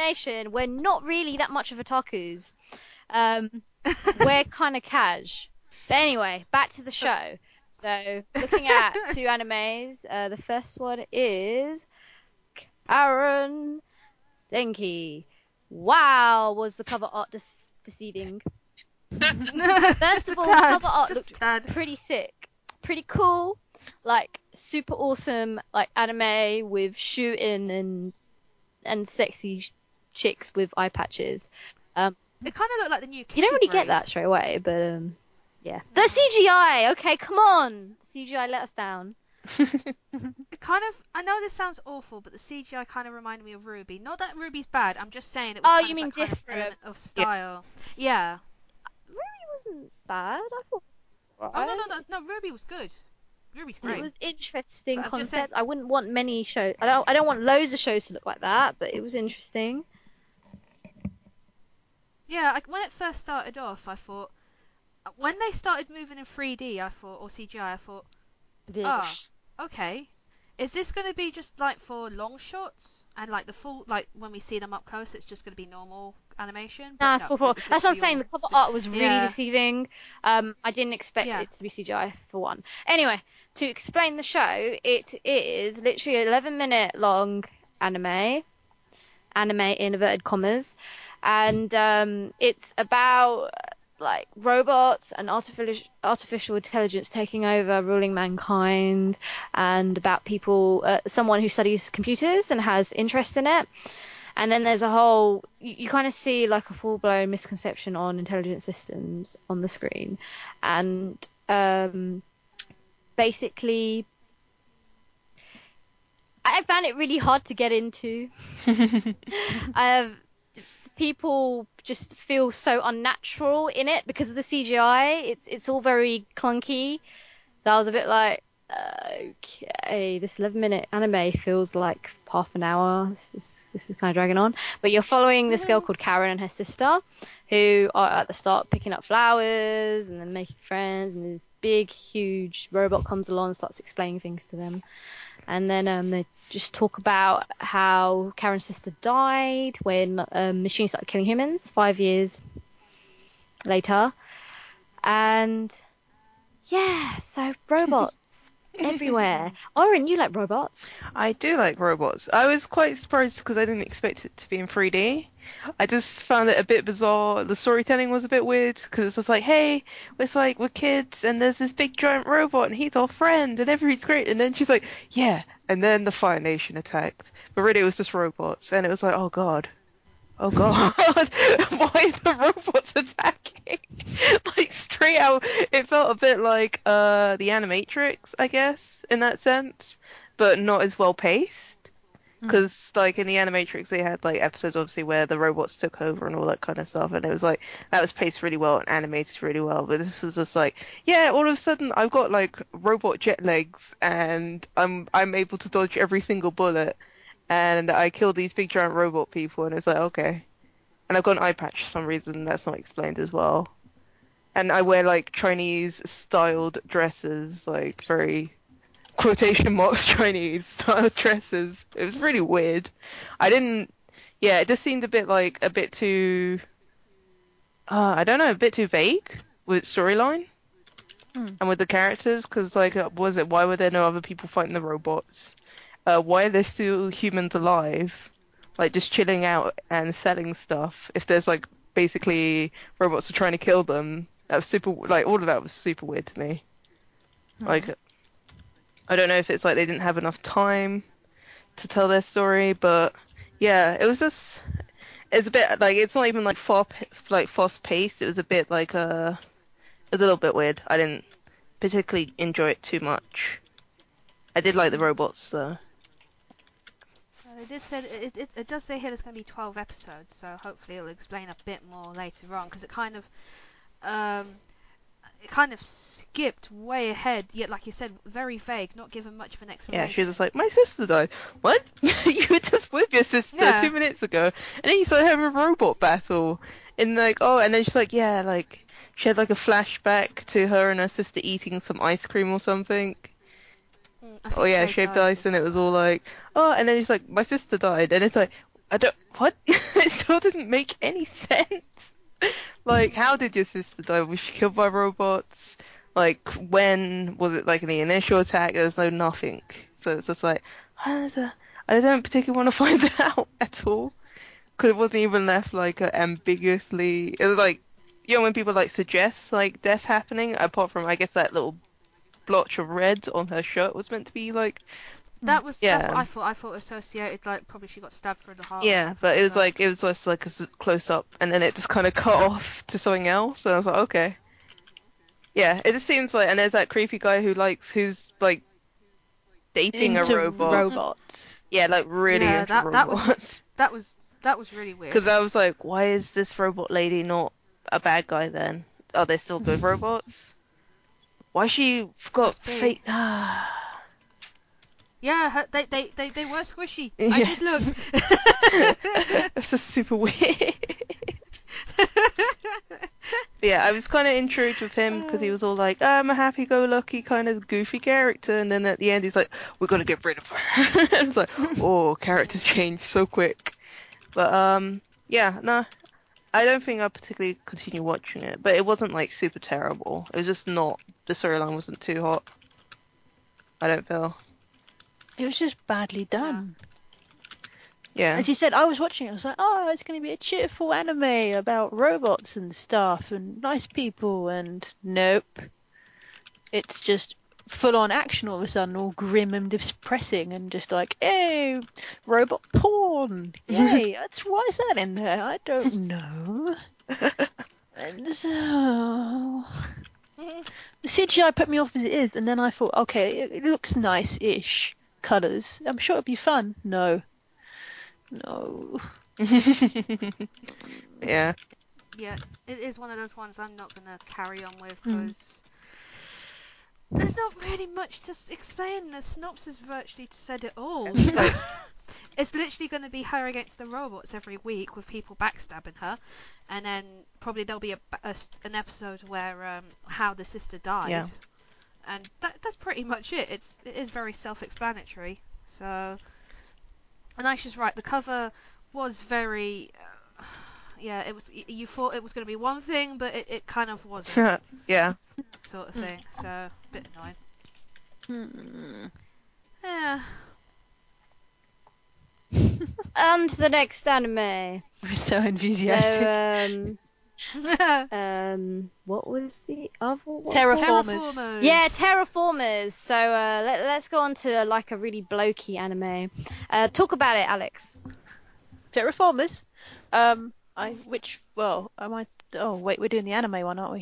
animation, we're not really that much of otakus. We're kind of cash. But anyway, back to the show. So, looking at two animes, the first one is Karen Senki. Wow, was the cover art deceiving. First of all, the cover art looked pretty sick, pretty cool, like super awesome, like anime with shooting and sexy chicks with eye patches. It kind of looked like the new You don't really Kikiguri. get that straight away, but yeah. The CGI, okay, come on, CGI let us down. It kind of, I know this sounds awful, but the CGI kind of reminded me of Ruby. Not that Ruby's bad, I'm just saying it was Oh, kind you of mean that kind of different? element of style. Yeah. Ruby wasn't bad. I thought. Oh, no, Ruby was good. Ruby's great. It was interesting But I'm just concept. saying- I wouldn't want many shows. I don't want loads of shows to look like that, but it was interesting. Yeah, when it first started off, I thought, when they started moving in 3D, I thought, or CGI, I thought, oh, okay. Is this going to be just like for long shots and like the full, like when we see them up close, it's just going to be normal animation? Nah, But it's no, full it throttle. was That's what I'm literally saying. all The cover art was really yeah. deceiving. I didn't expect Yeah. it to be CGI for one. Anyway, to explain the show, it is literally an 11-minute long anime in inverted commas, and it's about like robots and artificial intelligence taking over, ruling mankind, and about people, someone who studies computers and has interest in it. And then there's a whole, you kind of see like a full-blown misconception on intelligent systems on the screen, and basically I found it really hard to get into. People just feel so unnatural in it because of the CGI. It's all very clunky. So I was a bit like, okay, this 11-minute anime feels like half an hour. This is kind of dragging on. But you're following this girl called Karen and her sister, who are at the start picking up flowers and then making friends, and this big, huge robot comes along and starts explaining things to them. And then they just talk about how Karen's sister died when machines started killing humans 5 years later. And yeah, so robots everywhere. Oren, you like robots? I do like robots. I was quite surprised because I didn't expect it to be in 3D. I just found it a bit bizarre. The storytelling was a bit weird because it's just like, hey, it's like we're kids and there's this big giant robot and he's our friend and everything's great. And then she's like, yeah. And then the Fire Nation attacked. But really it was just robots. And it was like, oh God. Oh God, why are the robots attacking? Like straight out, it felt a bit like the Animatrix, I guess, in that sense, but not as well paced. Because like in the Animatrix, they had like episodes obviously where the robots took over and all that kind of stuff, and it was like that was paced really well and animated really well. But this was just like, yeah, all of a sudden I've got like robot jet legs and I'm able to dodge every single bullet. And I kill these big giant robot people, and it's like, okay. And I've got an eye patch for some reason that's not explained as well. And I wear like Chinese styled dresses, like very quotation marks Chinese styled dresses. It was really weird. Yeah, it just seemed a bit too, I don't know, a bit too vague with storyline and with the characters, because like, why were there no other people fighting the robots? Why are there still humans alive, like just chilling out and selling stuff? If there's like basically robots are trying to kill them, that was super. Like all of that was super weird to me. Like I don't know if it's like they didn't have enough time to tell their story, but yeah, it's a bit like it's not even like fast paced. It was a bit like it was a little bit weird. I didn't particularly enjoy it too much. I did like the robots though. It does say here there's going to be 12 episodes, so hopefully it'll explain a bit more later on, because it kind of skipped way ahead, yet like you said, very vague, not given much of an explanation. Yeah, she was just like, my sister died. What? You were just with your sister Yeah. 2 minutes ago, and then you started having a robot battle, and like, oh, and then she's like, yeah, like she had like a flashback to her and her sister eating some ice cream or something. I think Oh yeah, Shaved shaved Ice ice, as and it well. was all like, oh, and then she's like, my sister died, and it's like, I don't, what? still didn't make any sense. Like, how did your sister die? Was she killed by robots? Like, when was it, like, in the initial attack? There was no nothing. So it's just like, I don't particularly want to find out at all. Because it wasn't even left, like, ambiguously. It was like, you know, when people, like, suggest, like, death happening, apart from, I guess, that little blotch of red on her shirt was meant to be, like, That's what yeah. I thought. I thought associated, like, probably she got stabbed through the heart. Yeah, but it was like, it was just like a close up, and then it just kind of cut off to something else, and I was like, okay. Yeah, it just seems like, and there's that creepy guy who's like dating a Into robot. robots. Yeah, like really Yeah, into that robots. that was really weird. Because I was like, why is this robot lady not a bad guy then? Are they still good robots? Why she got Must be. fake? Yeah, they were squishy. I Yes. did look. It's just super weird. But yeah, I was kind of intrigued with him because he was all like, I'm a happy-go-lucky kind of goofy character, and then at the end he's like, we're gonna get rid of her. I was like, oh, characters change so quick. But yeah, no, I don't think I'll particularly continue watching it, but it wasn't like super terrible. It was just not, the storyline wasn't too hot. I don't feel. It was just badly done. Yeah. As you said, I was watching it, I was like, oh, it's going to be a cheerful anime about robots and stuff and nice people, and nope. It's just full-on action all of a sudden, all grim and depressing, and just like, hey, robot porn! Yay, why is that in there? I don't know. And so... The CGI put me off as it is, and then I thought, okay, it looks nice-ish colours. I'm sure it'd be fun. No. Yeah. Yeah, it is one of those ones I'm not gonna carry on with because there's not really much to explain. The synopsis virtually said it all. It's literally going to be her against the robots every week with people backstabbing her, and then probably there'll be an episode where how the sister died, Yeah. and that's pretty much it. It is very self-explanatory. So, and Aisha's right. The cover was very. Yeah, it was. You thought it was going to be one thing, but it kind of wasn't, Yeah. sort of thing. So, a bit annoying. Yeah. And the next anime. We're so enthusiastic. So, what was the other one? Terraformers. Yeah, Terraformers. So let's go on to like a really blokey anime. Talk about it, Alex. Terraformers. Oh wait, we're doing the anime one, aren't we?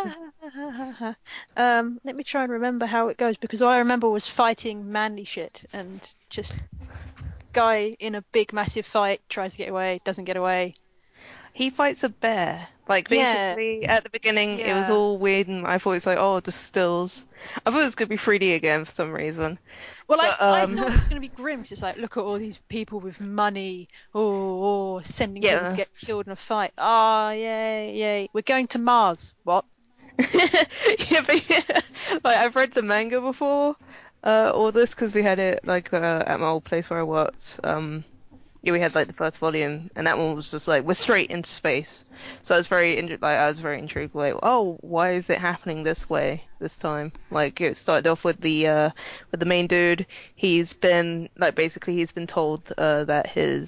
Let me try and remember how it goes, because all I remember was fighting manly shit and just guy in a big massive fight tries to get away, doesn't get away. He fights a bear. Like, basically, at the beginning, it was Yeah. all weird, and I thought it's like, oh, the stills. I thought it was going to be 3D again for some reason. Well, But, I thought it was going to be grim, 'cause it's like, look at all these people with money, sending people to get killed in a fight. Oh, yay. We're going to Mars. What? Yeah, but yeah, like, I've read the manga before, all this, because we had it, like, at my old place where I worked. Yeah, we had, like, the first volume, and that one was just like, we're straight into space. So I was very intrigued, like, oh, why is it happening this way this time? Like, it started off with the main dude. He's been told that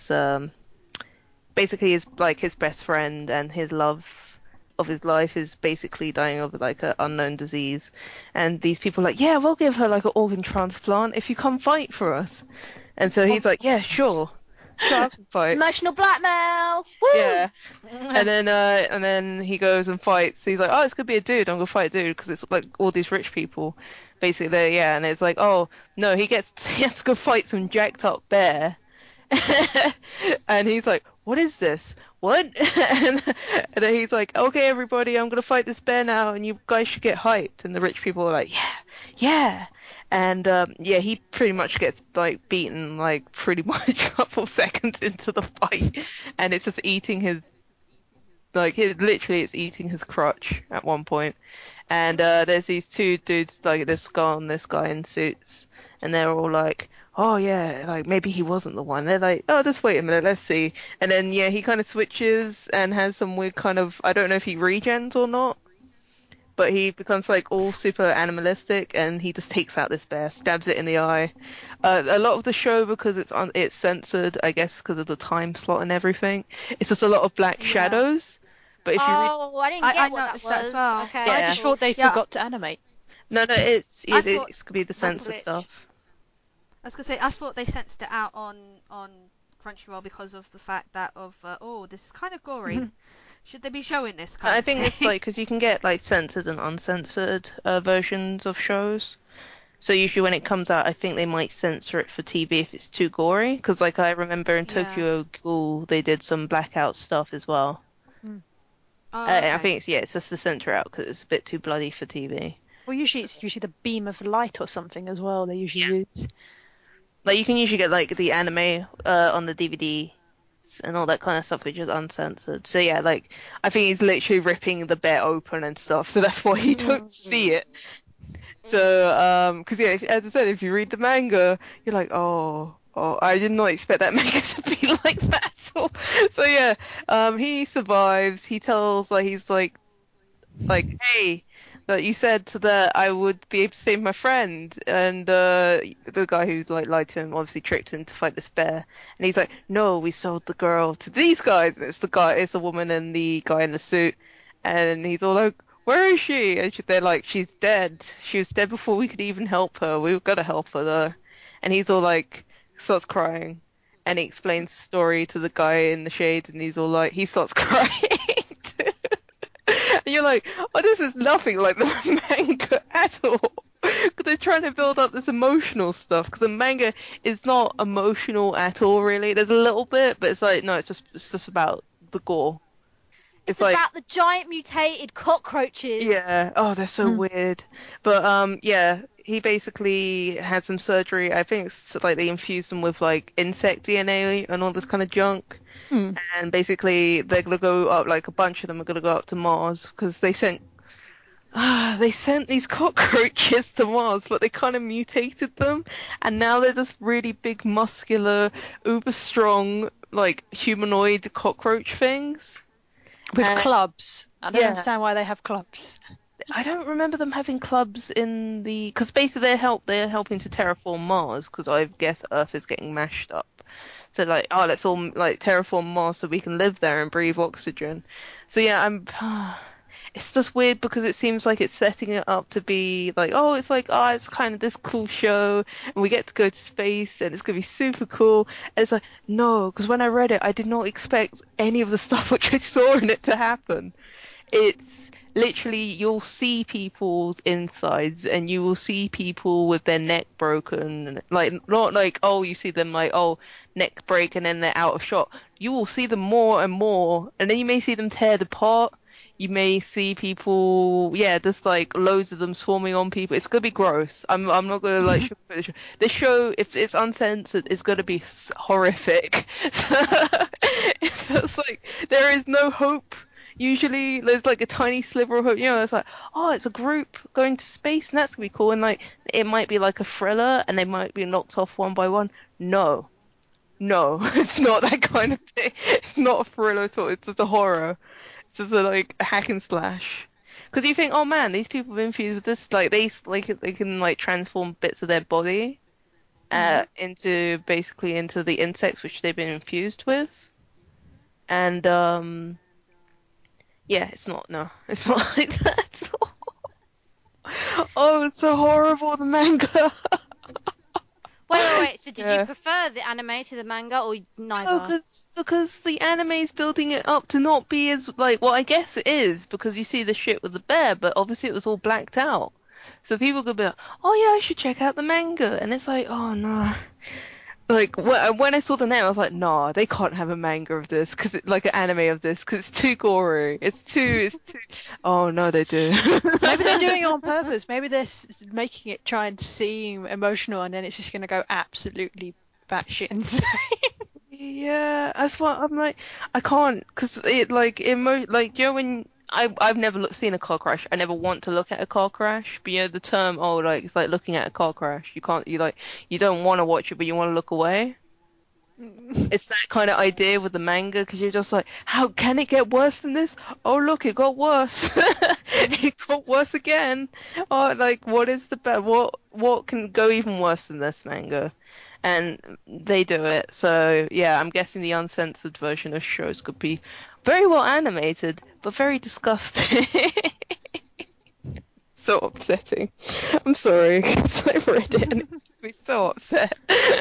his best friend and his love of his life is basically dying of like an unknown disease, and these people are like, yeah, we'll give her like an organ transplant if you come fight for us. And so he's like, yeah, sure, I can fight. Emotional blackmail. Woo! Yeah. And then he goes and fights. He's like, oh, it's gonna be a dude. I'm gonna fight a dude because it's like all these rich people, basically. Yeah. And it's like, oh no, he has to go fight some jacked up bear. And he's like, what is this? What? And then he's like, okay, everybody, I'm gonna fight this bear now, and you guys should get hyped. And the rich people are like, yeah. And he pretty much gets like beaten like pretty much a couple seconds into the fight, and it's just eating his it's eating his crotch at one point. And there's these two dudes, like this guy and this guy in suits, and they're all like, oh yeah, like maybe he wasn't the one. They're like, oh, just wait a minute, let's see. And then yeah, he kind of switches and has some weird kind of, I don't know if he regens or not, but he becomes like all super animalistic and he just takes out this bear, stabs it in the eye. A lot of the show, because it's censored, I guess because of the time slot and everything, it's just a lot of black Yeah. shadows. But if you read, Oh, I didn't I get what that noticed that as was. well. Okay. Yeah. I just thought they Yeah. forgot to animate. no, I thought it could be the censor glitch. stuff. I was gonna say I thought they censored it out on Crunchyroll because of the fact that this is kind of gory. Should they be showing this kind I of think thing? it's like because you can get like censored and uncensored versions of shows. So usually when it comes out, I think they might censor it for TV if it's too gory. Because like I remember in Yeah. Tokyo Ghoul, they did some blackout stuff as well. Oh, I okay. think it's just to censor out because it's a bit too bloody for TV. Well, usually it's usually the beam of light or something as well they usually use. Like you can usually get like the anime on the DVD and all that kind of stuff, which is uncensored. So yeah, like I think he's literally ripping the bear open and stuff. So that's why you don't see it. So because yeah, as I said, if you read the manga, you're like, oh, I did not expect that manga to be like that. So yeah, he survives. He tells he's like, hey, that you said that I would be able to save my friend, and the guy who like lied to him obviously tricked him to fight this bear, and he's like, no, we sold the girl to these guys, and it's the woman and the guy in the suit, and he's all like, where is she? And they're like, she's dead. She was dead before we could even help her. We were gonna help her though, and he's all like, starts crying, and he explains the story to the guy in the shades, and he's all like, he starts crying. And you're like, oh, this is nothing like the manga at all. Because they're trying to build up this emotional stuff. Because the manga is not emotional at all, really. There's a little bit, but it's like, no, it's just about the gore. It's like, about the giant mutated cockroaches. yeah, oh, they're so weird. But yeah, he basically had some surgery. I think it's like they infused him with like insect DNA and all this kind of junk. And basically they're gonna go up, like a bunch of them are gonna go up to Mars because they sent these cockroaches to Mars, but they kind of mutated them, and now they're just really big, muscular, uber strong, like humanoid cockroach things. With clubs. I don't yeah. understand why they have clubs. I don't remember them having clubs in the, because basically they're helping to terraform Mars because I guess Earth is getting mashed up. So like, oh, let's all like terraform Mars so we can live there and breathe oxygen. So yeah, it's just weird because it seems like it's setting it up to be like, oh, it's kind of this cool show and we get to go to space and it's gonna be super cool. And it's like, no, because when I read it, I did not expect any of the stuff which I saw in it to happen. It's literally, you'll see people's insides and you will see people with their neck broken, like not like, oh, you see them like, oh, neck break and then they're out of shot. You will see them more and more, and then you may see them teared apart. You may see people, yeah, just like loads of them swarming on people. It's gonna be gross. I'm not gonna like sugarcoat the show. This show, if it's uncensored, is gonna be horrific. It's just like there is no hope. Usually there's like a tiny sliver of hope. You know, it's like, oh, it's a group going to space and that's gonna be cool. And like it might be like a thriller and they might be knocked off one by one. No, it's not that kind of thing. It's not a thriller at all. It's just a horror. It's just like a hack and slash. Because you think, oh man, these people have been infused with this. Like they can like transform bits of their body into the insects which they've been infused with. And yeah, it's not like that at all. Oh, it's so horrible, the manga. Wait. So did Yeah. you prefer the anime to the manga or neither? Oh, because the anime's building it up to not be as like, well, I guess it is because you see the shit with the bear, but obviously it was all blacked out. So people could be like, oh yeah, I should check out the manga, and it's like, oh no. Like when I saw the name, I was like, nah, they can't have a manga of this like an anime of this because it's too gory. It's too. Oh no, they do. Maybe they're doing it on purpose. Maybe they're making it try and seem emotional, and then it's just going to go absolutely batshit insane. Yeah, that's what I'm like. I can't because it like you know when I've never seen a car crash. I never want to look at a car crash. But you know the term, oh, like it's like looking at a car crash. You don't want to watch it, but you want to look away. It's that kind of idea with the manga because you're just like, how can it get worse than this? Oh, look, it got worse. It got worse again. Oh, like what is the what can go even worse than this manga? And they do it. So yeah, I'm guessing the uncensored version of shows could be very well animated, but very disgusting. So upsetting. I'm sorry, because I read it and it makes me so upset.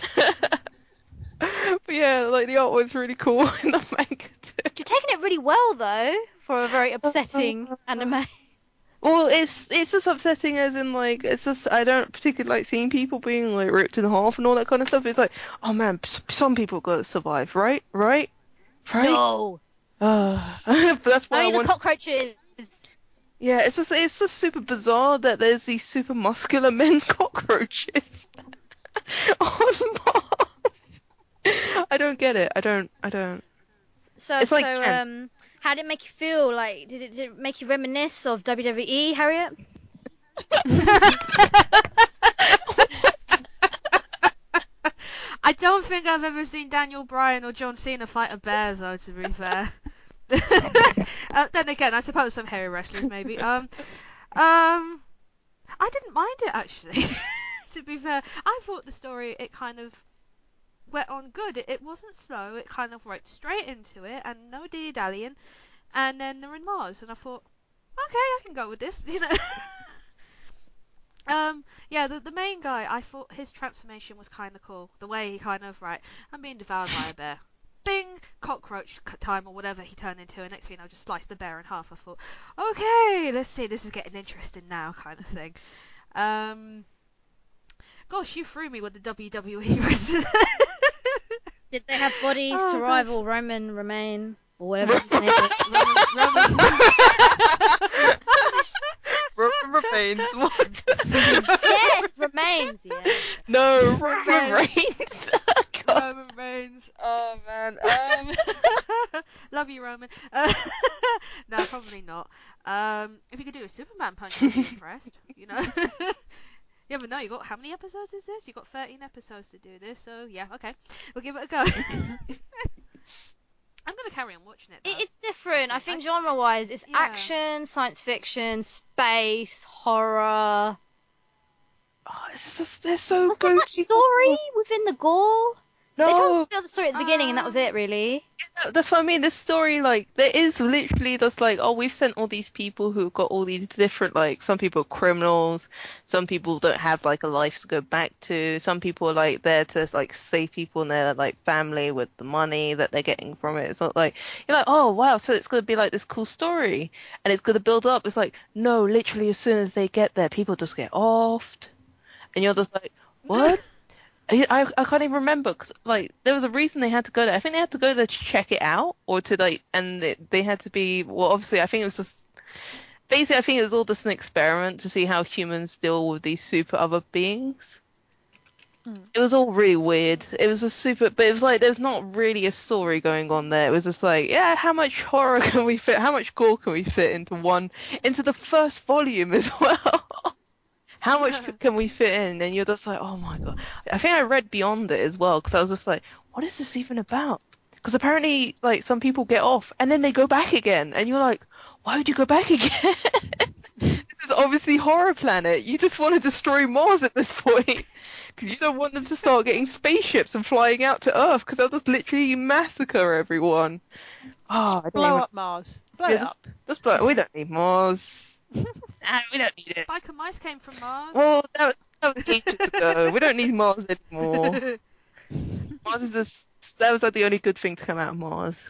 But yeah, like the art was really cool in the manga too. You're taking it really well though for a very upsetting anime. Well, it's just upsetting as in like it's just I don't particularly like seeing people being like ripped in half and all that kind of stuff. It's like, oh man, some people gotta survive, right? No. But that's why Only I the want. cockroaches. Yeah, it's just super bizarre that there's these super muscular men cockroaches on Mars. I don't get it. I don't. So It's like how did it make you feel? Like did it make you reminisce of WWE, Harriet? I don't think I've ever seen Daniel Bryan or John Cena fight a bear, though. To be fair. Then again, I suppose some hairy wrestlers maybe. I didn't mind it actually. To be fair, I thought the story it kind of went on good. It wasn't slow. It kind of went straight into it and no dilly dallying. And then they're in Mars, and I thought, okay, I can go with this. You know. Yeah, the main guy, I thought his transformation was kind of cool. The way he kind of, right, I'm being devoured by a bear. Bing! Cockroach time or whatever he turned into, and next thing I just sliced the bear in half. I thought, okay, let's see, this is getting interesting now, kind of thing. Gosh, you threw me with the WWE wrestler. Did they have bodies Oh, to gosh. rival Roman Remain or whatever his name is? Roman Reigns. What? Yes, remains. Yeah. No, Roman Reigns. God. Roman Reigns. Oh man. Love you, Roman. No, probably not. If you could do a Superman punch, I'd be impressed. You know. You never know. You got how many episodes is this? You got 13 episodes to do this, so yeah, okay, we'll give it a go. I'm gonna carry on watching it. Though. It's different. I think genre-wise, it's Yeah. action, science fiction, space, horror. Oh, it's just they're so Was there good. much story within the gore? They told us No, to build the story at the beginning, and that was it, really. that's what I mean. This story, like, there is literally just like, oh, we've sent all these people who've got all these different, like, some people are criminals, some people don't have like a life to go back to, some people are like there to like save people in their like family with the money that they're getting from it. It's not like you're like, oh wow, so it's gonna be like this cool story, and it's gonna build up. It's like, no, literally as soon as they get there, people just get offed, and you're just like, what? I can't even remember because like there was a reason they had to go there. I think they had to go there to check it out or to like, and they had to be well. Obviously, I think it was just basically. I think it was all just an experiment to see how humans deal with these super other beings. It was all really weird. It was a super, but it was like there's not really a story going on there. It was just like, yeah, how much horror can we fit? How much gore can we fit into the first volume as well? How much can we fit in? And you're just like, oh my god. I think I read beyond it as well because I was just like, what is this even about? Because apparently, like, some people get off and then they go back again, and you're like, why would you go back again? This is obviously Horror Planet. You just want to destroy Mars at this point because you don't want them to start getting spaceships and flying out to Earth because they'll just literally massacre everyone. Oh, I don't Blow even... up Mars. Blow Yeah, it up. just blow... We don't need Mars. Nah, we don't need it. Biker mice came from Mars. Well, that was ages ago. We don't need Mars anymore. Mars is that was like the only good thing to come out of Mars.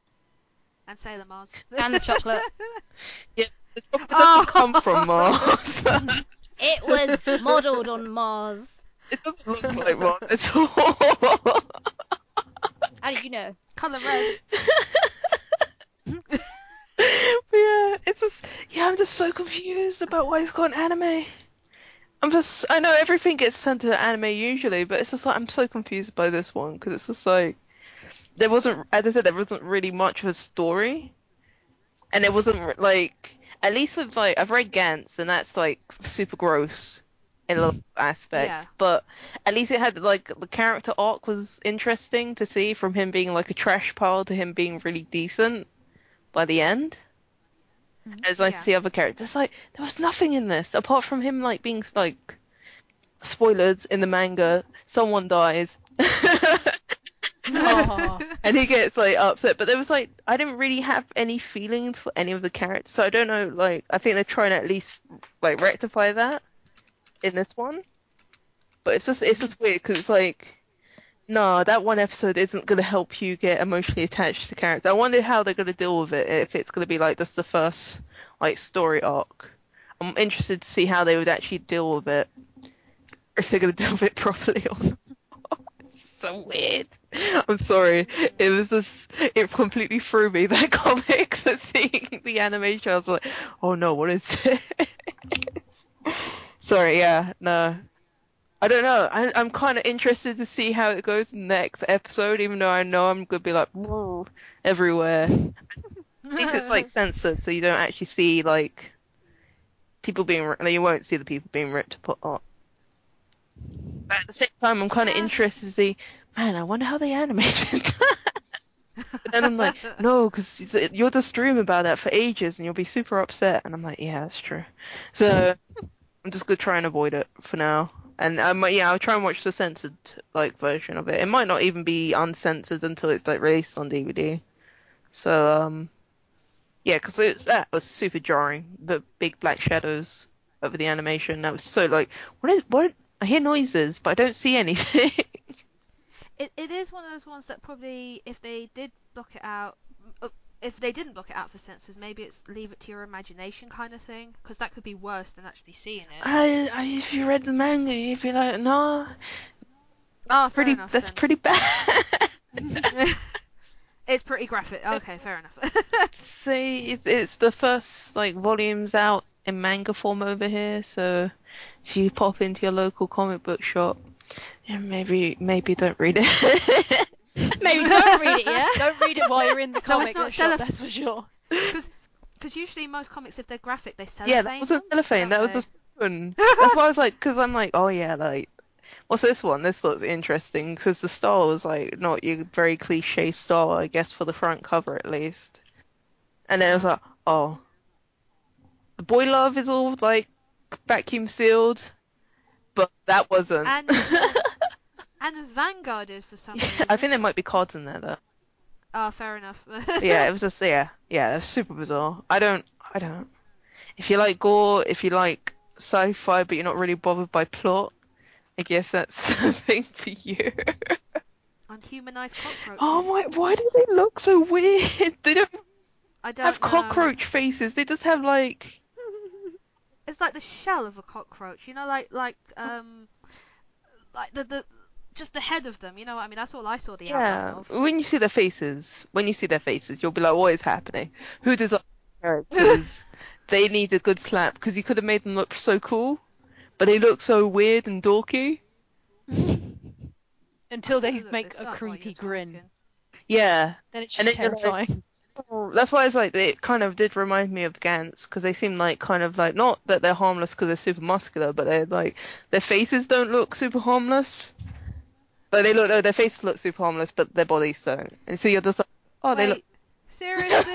And Sailor Mars. And the chocolate. Yeah, the chocolate doesn't come from Mars. It was modelled on Mars. It doesn't look like Mars at all. How did you know? Colour red. But yeah, it's just I'm just so confused about why it's got an anime. I know everything gets turned to anime usually, but it's just like I'm so confused by this one because it's just like there wasn't, as I said, there wasn't really much of a story. and it wasn't like, at least with like I've read Gantz and that's like super gross in a lot of aspects, Yeah. but at least it had like the character arc was interesting to see from him being like a trash pile to him being really decent by the end. It's nice to Yeah. see other characters. Like there was nothing in this apart from him like being like spoilers in the manga, someone dies. Oh. And he gets like upset, but there was like I didn't really have any feelings for any of the characters, so I don't know. Like I think they're trying to at least like rectify that in this one, but it's just weird because it's like no, that one episode isn't gonna help you get emotionally attached to characters. I wonder how they're gonna deal with it if it's gonna be like this the first like story arc. I'm interested to see how they would actually deal with it, if they're gonna deal with it properly or not. So weird. I'm sorry. It was just it completely threw me that comic. So seeing the animation, I was like, oh no, what is this? Sorry, yeah, no. I don't know. I'm kind of interested to see how it goes in the next episode, even though I know I'm gonna be like "Whoa," everywhere. At least it's like censored, so you don't actually see like people being. You won't see the people being ripped apart. But at the same time, I'm kind of Yeah. interested to see, man, I wonder how they animated that. But then I'm like, no, because you'll just dream about that for ages and you'll be super upset. And I'm like, yeah, that's true. So I'm just gonna try and avoid it for now. And yeah, I'll try and watch the censored like version of it. It might not even be uncensored until it's like released on DVD. So yeah, because that was super jarring. The big black shadows over the animation. That was so like, what? I hear noises, but I don't see anything. It is one of those ones that probably, if they did block it out, if they didn't block it out for censors, maybe it's leave it to your imagination kind of thing, because that could be worse than actually seeing it. If you read the manga, you'd be like, no, Oh, fair enough that's then. pretty bad. It's pretty graphic. Okay, fair enough. See, it's the first like volumes out in manga form over here, so if you pop into your local comic book shop, yeah, maybe don't read it. Maybe don't read it, yeah? Don't read it while you're in the So it's comic not book shop, cellophane. that's for sure. Because usually most comics, if they're graphic, they cellophane Yeah, that was a them, cellophane. don't That was they? a spoon. That's why I was like, because I'm like, oh yeah, like, what's this one? This looks interesting because the style was like not your very cliche style, I guess, for the front cover at least. And then I was like, oh, the boy love is all like vacuum sealed, but that wasn't. And Vanguard is for some reason. I think there might be cards in there though. Oh, fair enough. But yeah, it was just yeah, it was super bizarre. I don't. If you like gore, if you like sci-fi, but you're not really bothered by plot, I guess that's something for you. And humanized cockroaches. Oh my! Why do they look so weird? They don't I don't have know. cockroach faces. They just have like. It's like the shell of a cockroach, you know, like the just the head of them. You know what I mean? That's all I saw the Yeah. outline of. When you see their faces, you'll be like, "What is happening? Who designed the characters? They need a good slap because you could have made them look so cool, but they look so weird and dorky." Until they Look make this a up while creepy you're grin. talking. Yeah. Then it's And just then you're like, terrifying. That's why it's like it kind of did remind me of Gantz because they seem like kind of like not that they're harmless because they're super muscular, but they're like their faces don't look super harmless. But their faces look super harmless, but their bodies don't. And so you're just like, oh, they look. Wait, seriously?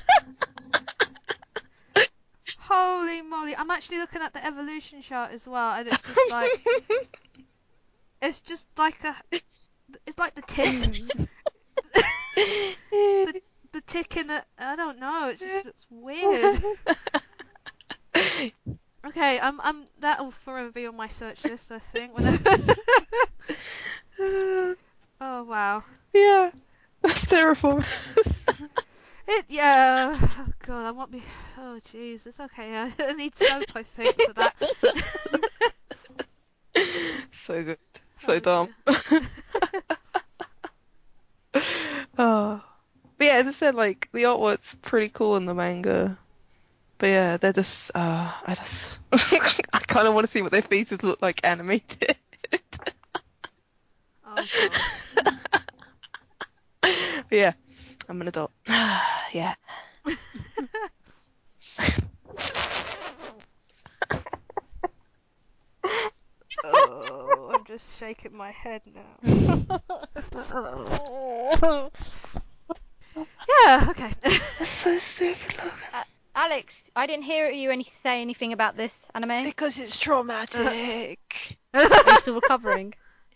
Holy moly! I'm actually looking at the evolution chart as well, and it's just like it's like the tick, the tick in the. I don't know. It just looks weird. Okay, that'll forever be on my search list, I think. Oh wow. Yeah, that's terrible. Yeah. Oh god, I won't be. Oh jeez, it's okay. I need soap, I think, for that. So good, so Oh, dumb. dear. Oh, but yeah, as I said, like the artwork's pretty cool in the manga. But yeah, they're just, I just, I kind of want to see what their faces look like animated. Oh god. But yeah, I'm an adult. Yeah. just shaking my head now. Yeah, okay. That's so stupid. Look. Alex, I didn't hear you say anything about this anime. Because it's traumatic. Are you still recovering?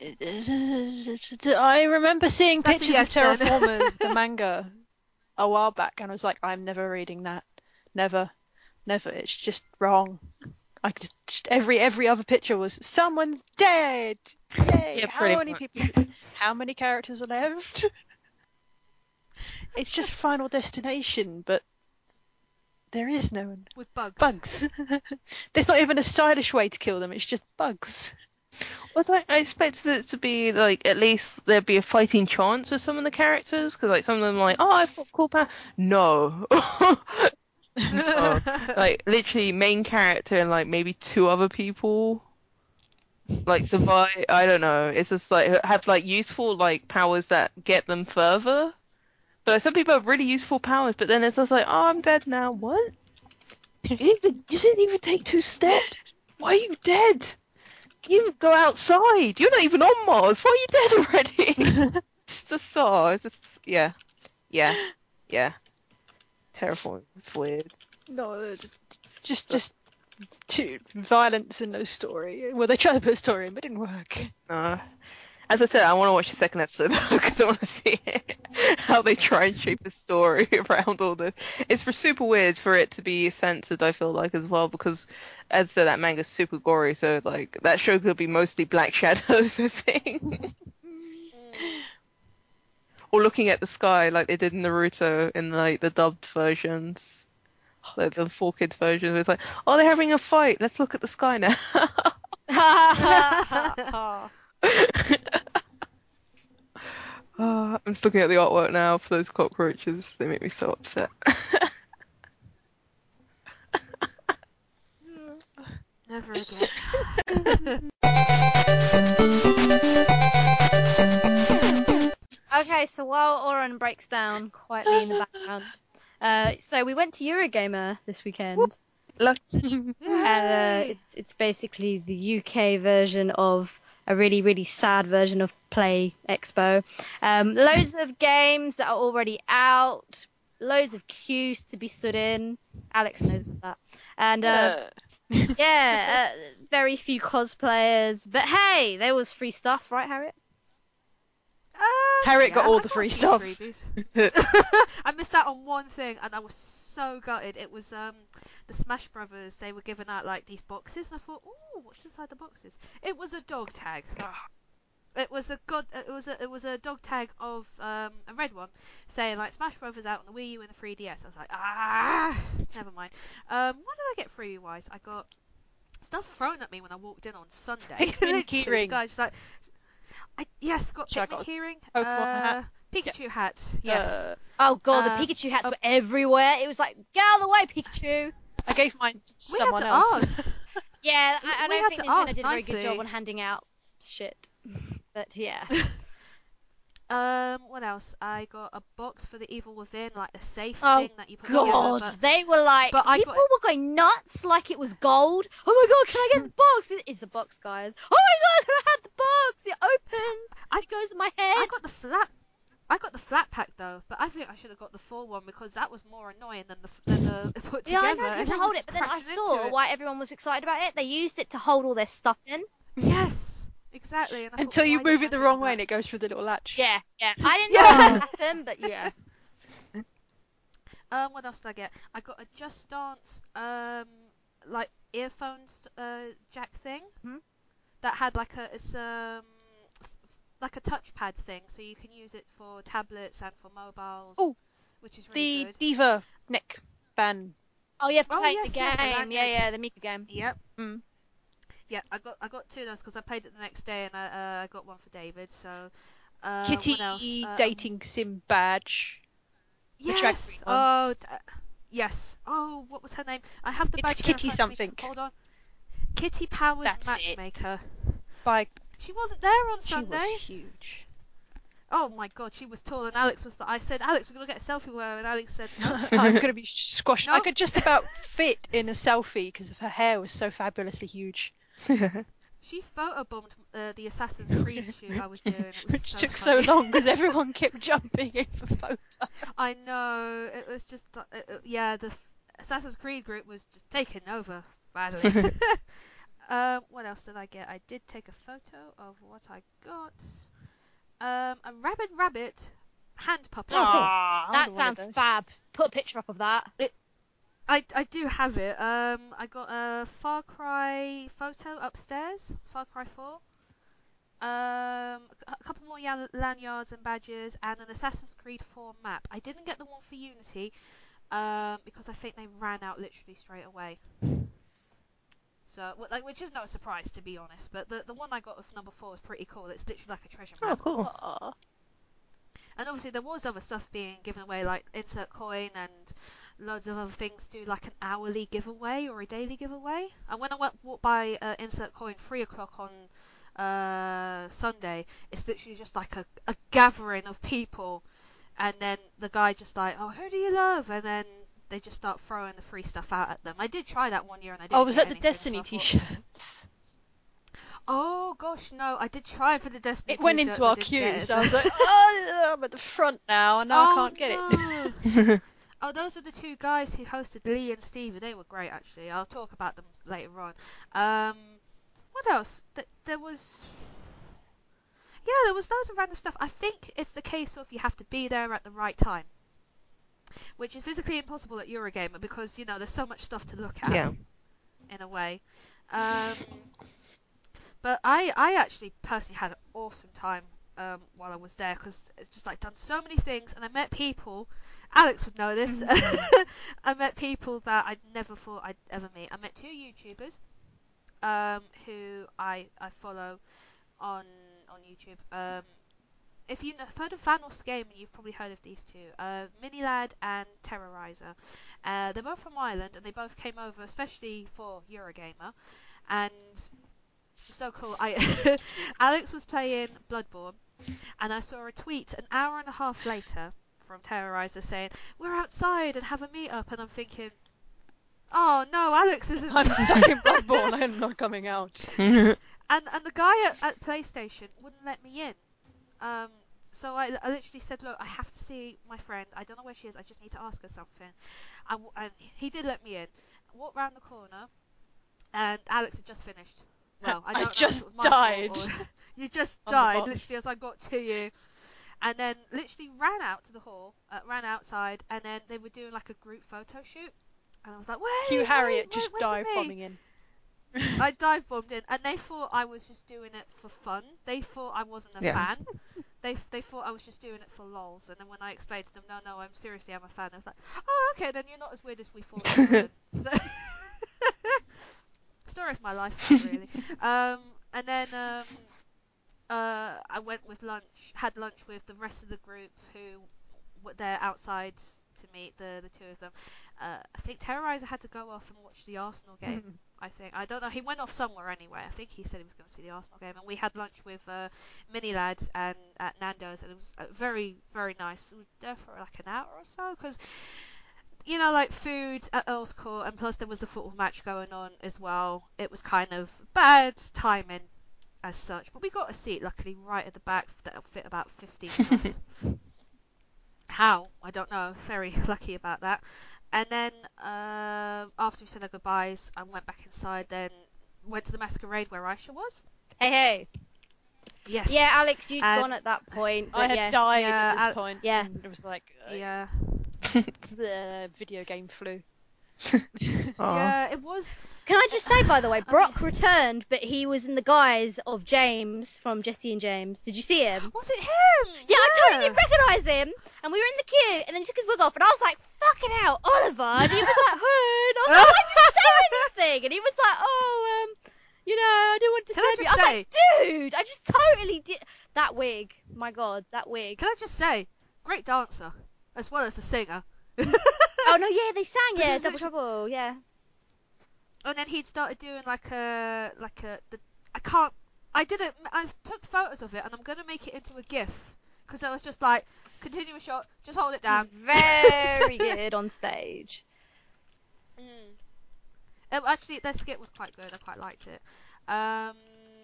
I remember seeing That's a pictures yes, of then. Terraformers, the manga, a while back, and I was like, I'm never reading that. Never. It's just wrong. I just every other picture was someone's dead. Yay! Yeah, How pretty many much. people? How many characters are left? It's just Final Destination, but there is no one. With bugs. Bugs. There's not even a stylish way to kill them. It's just bugs. Also, I expected it to be like at least there'd be a fighting chance with some of the characters because like some of them are like, oh, I've got cool power. No. No. Like literally main character and like maybe two other people like survive. I don't know. It's just like have like useful like powers that get them further. But some people have really useful powers, but then it's just like, oh, I'm dead now. What? You didn't even take 2 steps. Why are you dead? You go outside. You're not even on Mars. Why are you dead already? It's just so. It's just yeah. Terraforming was weird. No, just too violence and no story. Well, they tried to put a story in, but it didn't work. As I said, I want to watch the second episode because I want to see how they try and shape the story around all this. It's super weird for it to be censored, I feel like, as well, because as I said, that manga's super gory, so like that show could be mostly Black Shadows, I think. Or looking at the sky like they did in Naruto in like the dubbed versions. Like the 4Kids version. It's like, oh, they're having a fight. Let's look at the sky now. I'm just looking at the artwork now for those cockroaches. They make me so upset. Never again. Okay, so while Oren breaks down quietly in the background, so we went to Eurogamer this weekend. Lucky. It's basically the UK version of a really, really sad version of Play Expo. Loads of games that are already out, loads of queues to be stood in. Alex knows about that. And very few cosplayers. But hey, there was free stuff, right, Harriet? Harriet got all I the got free a few stuff. freebies. I missed out on one thing, and I was so gutted. It was the Smash Brothers. They were giving out like these boxes, and I thought, ooh, what's inside the boxes? It was a dog tag. It was a dog tag of a red one, saying like Smash Brothers out on the Wii U and the 3DS. I was like, never mind. What did I get freebie wise? I got stuff thrown at me when I walked in on Sunday. Pikmin keyring. Guys was like, got So I Pikmin got a keyring, Pokemon hat. Pikachu hat. Yes. Oh god, the Pikachu hats were everywhere. It was like, get out of the way, Pikachu! I gave mine to We someone had to else. ask. Yeah, I We don't had think to Nintendo ask did a very good nicely. job on handing out shit. But yeah. What else? I got a box for the Evil Within, like a safe Oh thing that you put together. god, But they were like, but I people got- were going nuts like it was gold. Oh my god, can I get the box? It's a box, guys. Oh my god, can I have the box? It opens. It goes in my head. I got the flat pack though, but I think I should have got the full one because that was more annoying than the put Yeah, I together. know you can Everyone hold was it, but then I crashing into saw it. why everyone was excited about it. They used it to hold all their stuff in. Yes, exactly. And I Until thought, you why move didn't it the I wrong think way of and it goes through the little latch. Yeah. I didn't know Yeah. what happened, but yeah. that? What else did I get? I got a Just Dance like earphones jack thing that had like a like a touchpad thing, so you can use it for tablets and for mobiles. Oh, which is really The good. Diva neck band. Oh, you have to Oh, play yes, the yes, game. the Yeah, the Mika game. Yep. Mm. Yeah, I got 2 of those because I played it the next day, and I got one for David. So, Kitty what else? dating sim badge. the drag Yes. queen one. Oh, yes. Oh, what was her name? I have the It's badge here in Kitty front of me. something. Hold on. Kitty Powers That's it. Matchmaker. By She wasn't there on she Sunday. was huge. Oh my god, she was tall, and Alex was. I said, Alex, we're gonna get a selfie with her, and Alex said, no. I'm gonna be squashed. I No. could just about fit in a selfie because her hair was so fabulously huge. She photobombed the Assassin's Creed shoot I was doing. It was Which so took so funny. long because everyone kept jumping in for photos. I know. It was just yeah. The Assassin's Creed group was just taken over badly. What else did I get? I did take a photo of what I got. A rabid rabbit hand puppet. Ah, I That want one of sounds those. fab. Put a picture up of that. I do have it. I got a Far Cry photo upstairs. Far Cry 4. A couple more lanyards and badges, and an Assassin's Creed 4 map. I didn't get the one for Unity, because I think they ran out literally straight away. So, which is no surprise to be honest. But the one I got with number 4 is pretty cool. It's literally like a treasure Oh, map. cool. Aw. And obviously there was other stuff being given away, like insert coin and loads of other things. Do like an hourly giveaway or a daily giveaway. And when I walked by insert coin 3 o'clock on Sunday, it's literally just like a gathering of people, and then the guy just like, oh, who do you love? And then they just start throwing the free stuff out at them. I did try that one year and I didn't. Oh, was get that the anything, Destiny so I thought- t-shirts? Oh gosh, no! I did try for the Destiny. It went t-shirts, into I our didn't queue, get it. so I was like, oh, I'm at the front now, and now I can't get it. it. Oh, those were the two guys who hosted Lee and Steve. They were great, actually. I'll talk about them later on. What else? There was... Yeah, there was loads of random stuff. I think it's the case of you have to be there at the right time, which is physically impossible at Eurogamer because, you know, there's so much stuff to look at, Yeah. in a way. But I actually personally had an awesome time while I was there because it's just like done so many things, and I met people. Alex would know this. I met people that I'd never thought I'd ever meet. I met 2 YouTubers who I follow on YouTube. If you've heard of Vanos Gaming, you've probably heard of these two, Minilad and Terrorizer. They're both from Ireland, and they both came over especially for Eurogamer, and so cool. Alex was playing Bloodborne, and I saw a tweet an hour and a half later from Terrorizer saying, "We're outside and have a meet up," and I'm thinking, "Oh no, Alex isn't." I'm stuck in Bloodborne, I'm not coming out. And the guy at PlayStation wouldn't let me in. So I literally said, "Look, I have to see my friend. I don't know where she is. I just need to ask her something." And he did let me in. Walked round the corner, and Alex had just finished. Well, I I don't know just if it was my fault died. or- You just On the died box. literally as I got to you, and then literally ran out to the hall, ran outside, and then they were doing like a group photo shoot, and I was like, "Wait, Hugh Harriet wait, just wait for dive me." bombing in. I dive bombed in, and they thought I was just doing it for fun. They thought I wasn't a Yeah. fan. They thought I was just doing it for lols. And then when I explained to them, no, I'm a fan. I was like, oh, okay, then you're not as weird as we thought you were. then." Story of my life, really. And then I went with had lunch with the rest of the group who were there outside to meet the 2 of them. I think Terrorizer had to go off and watch the Arsenal game. I don't know. He went off somewhere anyway. I think he said he was going to see the Arsenal game, and we had lunch with Minilad and at Nando's, and it was very, very nice. We were there for like an hour or so because, you know, like food at Earl's Court, and plus there was a football match going on as well. It was kind of bad timing as such, but we got a seat luckily right at the back that'll fit about 15 of us. How? I don't know. Very lucky about that. And then after we said our goodbyes, I went back inside, then went to the masquerade where Aisha was. Hey. Yes. Yeah, Alex, you'd And gone at that point. I But had yes. died Yeah, at this point. yeah. And it was like, Yeah. the video game flu. Aw. Yeah, it was. Can I just say, by the way, Brock returned, but he was in the guise of James from Jesse and James. Did you see him? Was it him? Yeah, I totally didn't recognise him. And we were in the queue, and then he took his wig off, and I was like, fucking hell, Oliver. And he was like, hey. And I was like, why didn't you say anything? And he was like, oh, you know, I didn't want to Can I disturb you. just I was say- like, dude, I just totally did. That wig. My God, that wig. Can I just say, great dancer as well as a singer. Oh, no, yeah, they sang, Because it yeah, was Double literally- Trouble, yeah. And then he'd started doing I took photos of it, and I'm gonna make it into a GIF because I was just like, continuous shot, just hold it down. He's very good on stage. Actually, their skit was quite good. I quite liked it.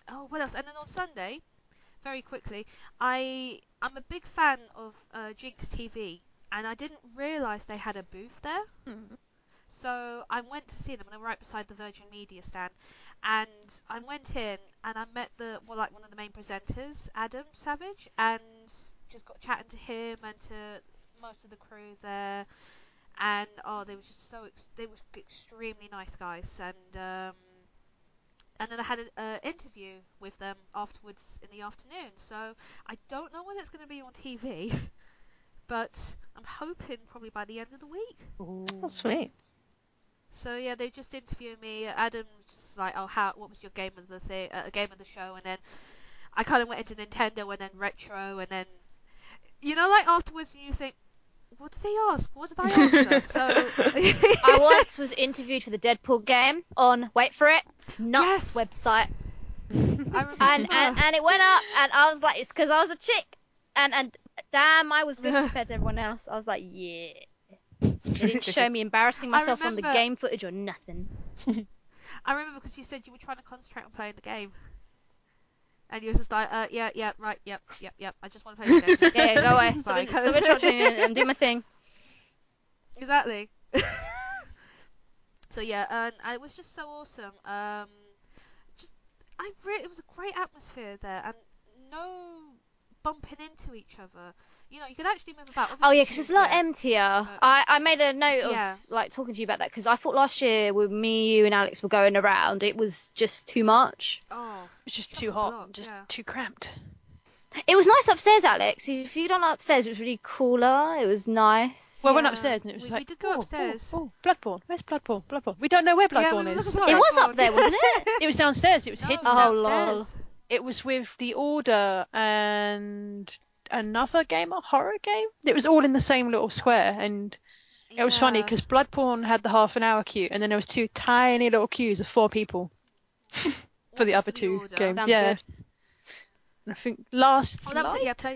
oh, what else? And then on Sunday, very quickly, I'm a big fan of Jinx TV, and I didn't realise they had a booth there. So I went to see them, and I'm right beside the Virgin Media stand. And I went in, and I met one of the main presenters, Adam Savage, and just got chatting to him and to most of the crew there. And they were just they were extremely nice guys. And then I had an interview with them afterwards in the afternoon. So I don't know when it's going to be on TV, but I'm hoping probably by the end of the week. Oh, sweet. So yeah, they just interviewed me. Adam was just like, "Oh, what was your game of the show?" And then I kind of went into Nintendo and then retro, and then like afterwards you think, "What did they ask? What did I answer?" So I once was interviewed for the Deadpool game on, wait for it, Nuts website. I remember. And it went up, and I was like, it's because I was a chick, and damn, I was good compared to everyone else. I was like, yeah. They didn't show me embarrassing myself on the game footage or nothing. I remember because you said you were trying to concentrate on playing the game. And you were just like, yeah, right, yep. I just want to play the game. Yeah, go away. Stop interrupting me and do my thing. Exactly. So yeah, and it was just so awesome. It was a great atmosphere there, and no bumping into each other. You could actually move about. Oh yeah, because it's a lot emptier. I made a note of like talking to you about that because I thought last year when me, you, and Alex were going around, it was just too much. Oh, It was just too hot, just too cramped. It was nice upstairs, Alex. If you'd gone upstairs, it was really cooler. It was nice. Well, we went upstairs and it was we did go upstairs. Oh, Bloodborne. Where's Bloodborne? Bloodborne. We don't know where Bloodborne is. It was up there, wasn't it? It was downstairs. It was hidden. Oh, lol. It was with the Order and another game, a horror game. It was all in the same little square, and it was funny because Bloodborne had the half-an-hour queue, and then there was 2 tiny little queues of 4 people for the other 2 games. Sounds good. And I think Last that was Light? it. Yeah,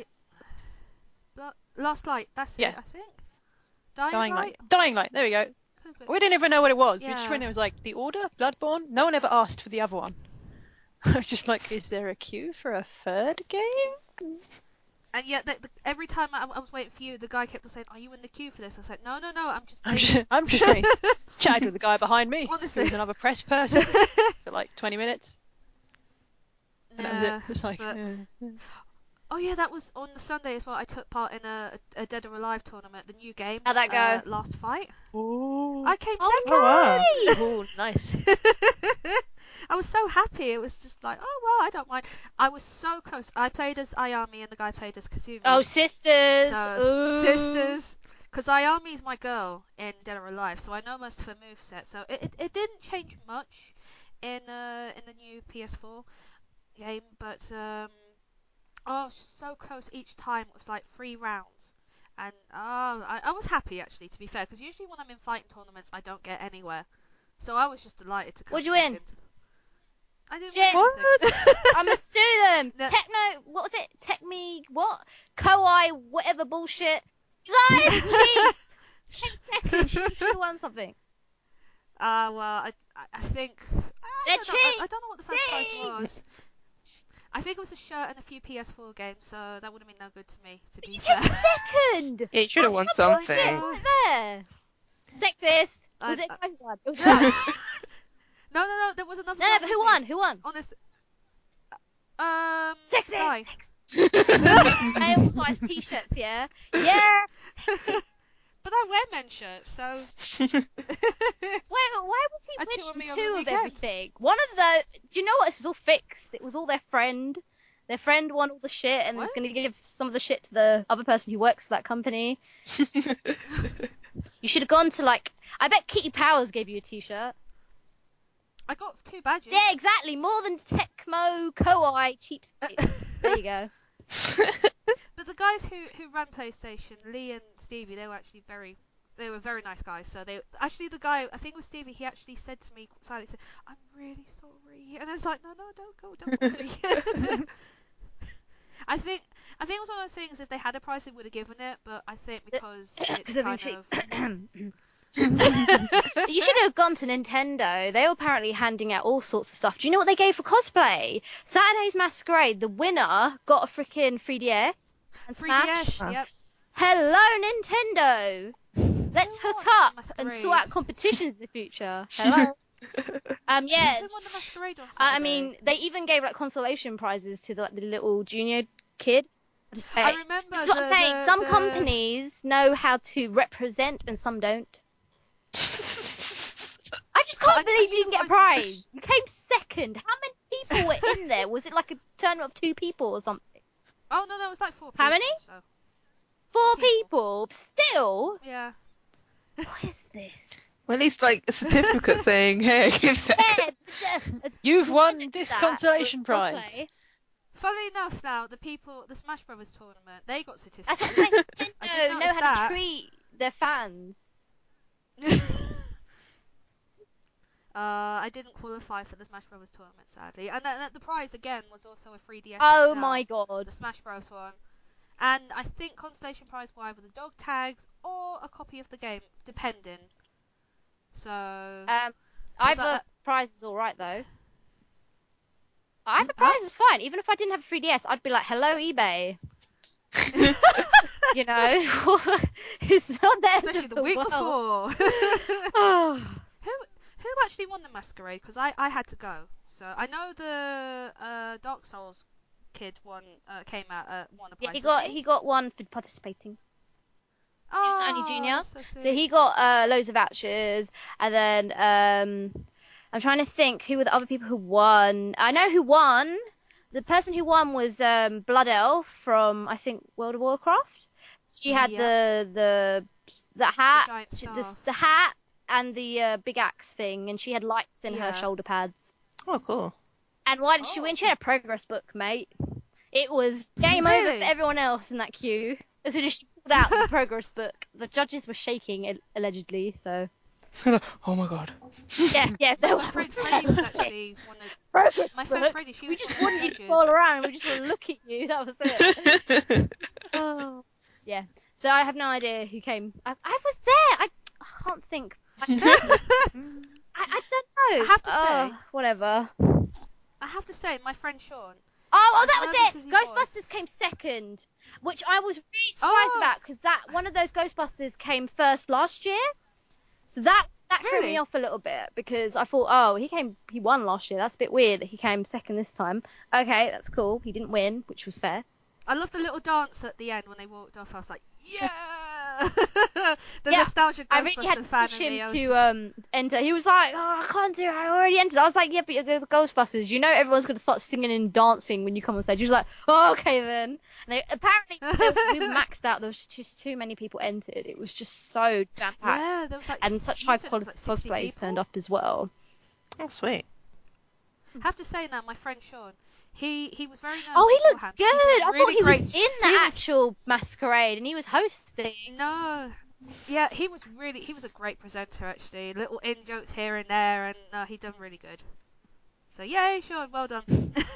Last Light. That's it. I think. Dying Light. Dying Light. There we go. We didn't even know what it was. Yeah. We just went. It was like the Order, Bloodborne. No one ever asked for the other one. I was just like, is there a queue for a third game? And yet, every time I was waiting for you, the guy kept on saying, "Are you in the queue for this?" I was like, "No, I'm just playing." I'm just saying. Chatted with the guy behind me. Honestly. There was another press person for like 20 minutes. And that was it. It was like. Oh yeah, that was on the Sunday as well. I took part in a Dead or Alive tournament, the new game. How'd that go? Last Fight. Ooh. I came Oh, second. nice. Oh, nice. I was so happy. It was just like, oh well, I don't mind. I was so close. I played as Ayami and the guy played as Kazumi. Oh, sisters. So, sisters. Because Ayami is my girl in Dead or Alive, so I know most of her moveset. So it didn't change much in the new PS4 game, but I was just so close each time. It was like 3 rounds, and I was happy actually, to be fair, because usually when I'm in fighting tournaments, I don't get anywhere. So I was just delighted to come What'd you win? second. I didn't Shit. win anything. I'm gonna sue them. No. Techno, what was it? Techme, what? Koei, whatever bullshit. You guys cheat. Came second. Should have won something. Well, I think They're I don't know what the first prize was. I think it was a shirt and a few PS4 games, so that would have been no good to me, to be You fair. came second. Yeah, you should have won something. Bullshit right there. Sexist. Was it? I- Who won? It was right. No, there was another. No, guy but who with won? me. Who won? Honest. Sexist. Guy. Male size t-shirts, yeah. Yeah. But I wear men's shirts, so. Why was he I tour winning me on 2 the of weekend. everything? One of the. Do you know what? This was all fixed. It was all their friend. Their friend won all the shit and was What? going to give some of the shit to the other person who works for that company. You should have gone to like. I bet Kitty Powers gave you a t-shirt. I got 2 badges. Yeah, exactly. More than Tecmo, Koei, cheapskates. There you go. But the guys who ran PlayStation, Lee and Stevie, they were very nice guys. So the guy, I think it was Stevie, he actually said to me silently, said, "I'm really sorry," and I was like, "No, don't worry." I think it was one of those things. If they had a prize, they would have given it. But I think because it's they're kind cheap. of You should have gone to Nintendo. They were apparently handing out all sorts of stuff. Do you know what they gave for cosplay? Saturday's Masquerade, the winner got a freaking 3DS and Smash. 3DS, yep. Hello, Nintendo. Let's Who hook won up the and Masquerade? sort out competitions in the future. Hello. Yeah. Who won the Masquerade on I Saturday? mean, they even gave like consolation prizes to the little junior kid. I remember. This is what I'm saying. Some companies know how to represent and some don't. I just can't believe you didn't get a prize. You came second. How many people were in there? Was it like a tournament of 2 people or something? Oh no, it was like 4 people. How many? So. 4 people. Still? Yeah. What is this? Well, at least like a certificate saying, "Hey, give that." You've won this consolation prize. Cosplay. Funnily enough, now the Smash Brothers tournament, they got certificates. That's what I'm saying. I did Nintendo know notice how that. to treat their fans. I didn't qualify for the Smash Brothers tournament, sadly. And then the prize again was also a 3DS. Oh XL, my god. the Smash Bros one. And I think consolation prize were either the dog tags or a copy of the game, depending. So. Either prize is alright though. Either prize is fine. Even if I didn't have a 3DS, I'd be like, hello eBay. You know? It's not the end Especially of the the week world. before. Oh. Who actually won the Masquerade? Because I had to go. So I know the Dark Souls kid came out won a Yeah, prize. he got one for participating. He was the only junior. That's so So sweet. he got loads of vouchers, and then I'm trying to think who were the other people who won. I know who won. The person who won was Blood Elf from I think World of Warcraft. She had the hat, giant staff. the hat and the big axe thing, and she had lights in her Yeah. shoulder pads. Oh, cool. And why did she win? She had a progress book, mate. It was game over Really? for everyone else in that queue. As soon as she pulled out the progress book, the judges were shaking, allegedly, so... Oh my god. Yeah, they were... My friend Freddie was actually one of Progress my friend book? Freddie. She We was just one of wanted the you to judges. fall around, we just want to look at you, that was it. Oh. Yeah, so I have no idea who came. I was there! I can't think. I don't know. I have to say- Whatever. I have to say, my friend Sean. Oh, As that was nervous it! as he was. Ghostbusters came second, which I was really surprised Oh. about because that one of those Ghostbusters came first last year. So that threw me Really? off a little bit because I thought, oh, he won last year. That's a bit weird that he came second this time. Okay, that's cool. He didn't win, which was fair. I love the little dance at the end when they walked off. I was like, yeah. The nostalgia I really had Ghostbusters to fan push in him me. I was to enter. He was like, "Oh, I can't do it. I already entered." I was like, "Yeah, but you're the Ghostbusters. You know everyone's going to start singing and dancing when you come on stage." He was like, "Oh, okay then." And apparently we maxed out. There was just too many people entered. It was just so jam packed, yeah, there was like and such you high said there was quality like 60 cosplays people. turned up as well. Oh, sweet. I have to say now, my friend Sean, he was very nervous. Oh, he looked beforehand. good. He I was thought really he was great. in He the was- actual masquerade, and he was hosting. No. Yeah, he was a great presenter actually. Little in jokes here and there, and he done really good. So yay, Sean, well done.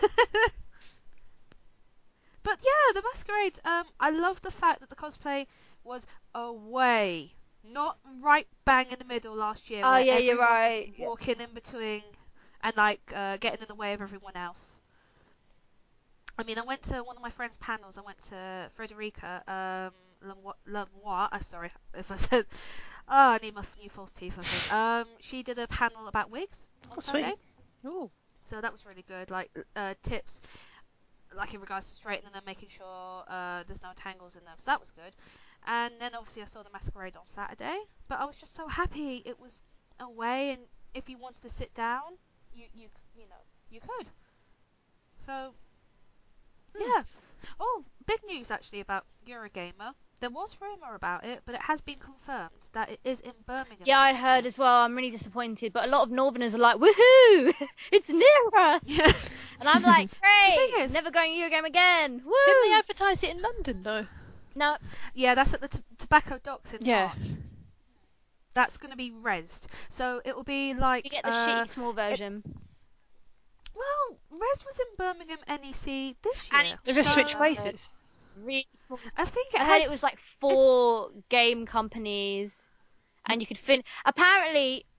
But yeah, the masquerade. I love the fact that the cosplay was away, not right bang in the middle last year. Oh where yeah, you're everyone was right. Walking in between and like getting in the way of everyone else. I mean, I went to one of my friends' panels. I went to Frederica Lemois. I'm sorry if I said. Oh, I need my new false teeth. I think. She did a panel about wigs on Oh, Sunday. sweet. Ooh. So that was really good. Like tips, like in regards to straightening them, making sure there's no tangles in them. So that was good. And then obviously I saw the masquerade on Saturday. But I was just so happy it was away, and if you wanted to sit down, you could. So yeah. Oh, big news actually about Eurogamer. There was rumour about it, but it has been confirmed that it is in Birmingham. Yeah, I heard as well. I'm really disappointed, but a lot of Northerners are like, "Woohoo! It's near us!" Yeah. And I'm like, thing "Great! is- Never going Eurogame again!" Woo! Didn't they advertise it in London though? No, Yeah, that's at the Tobacco Docks in Yeah. March. That's going to be rezzed. So it will be like... you get the shitty small version. Well, Res was in Birmingham NEC this year. And it They're going to So switch good. places. Really small. I think it I heard has... it was like 4 game companies, and you could fin. Apparently,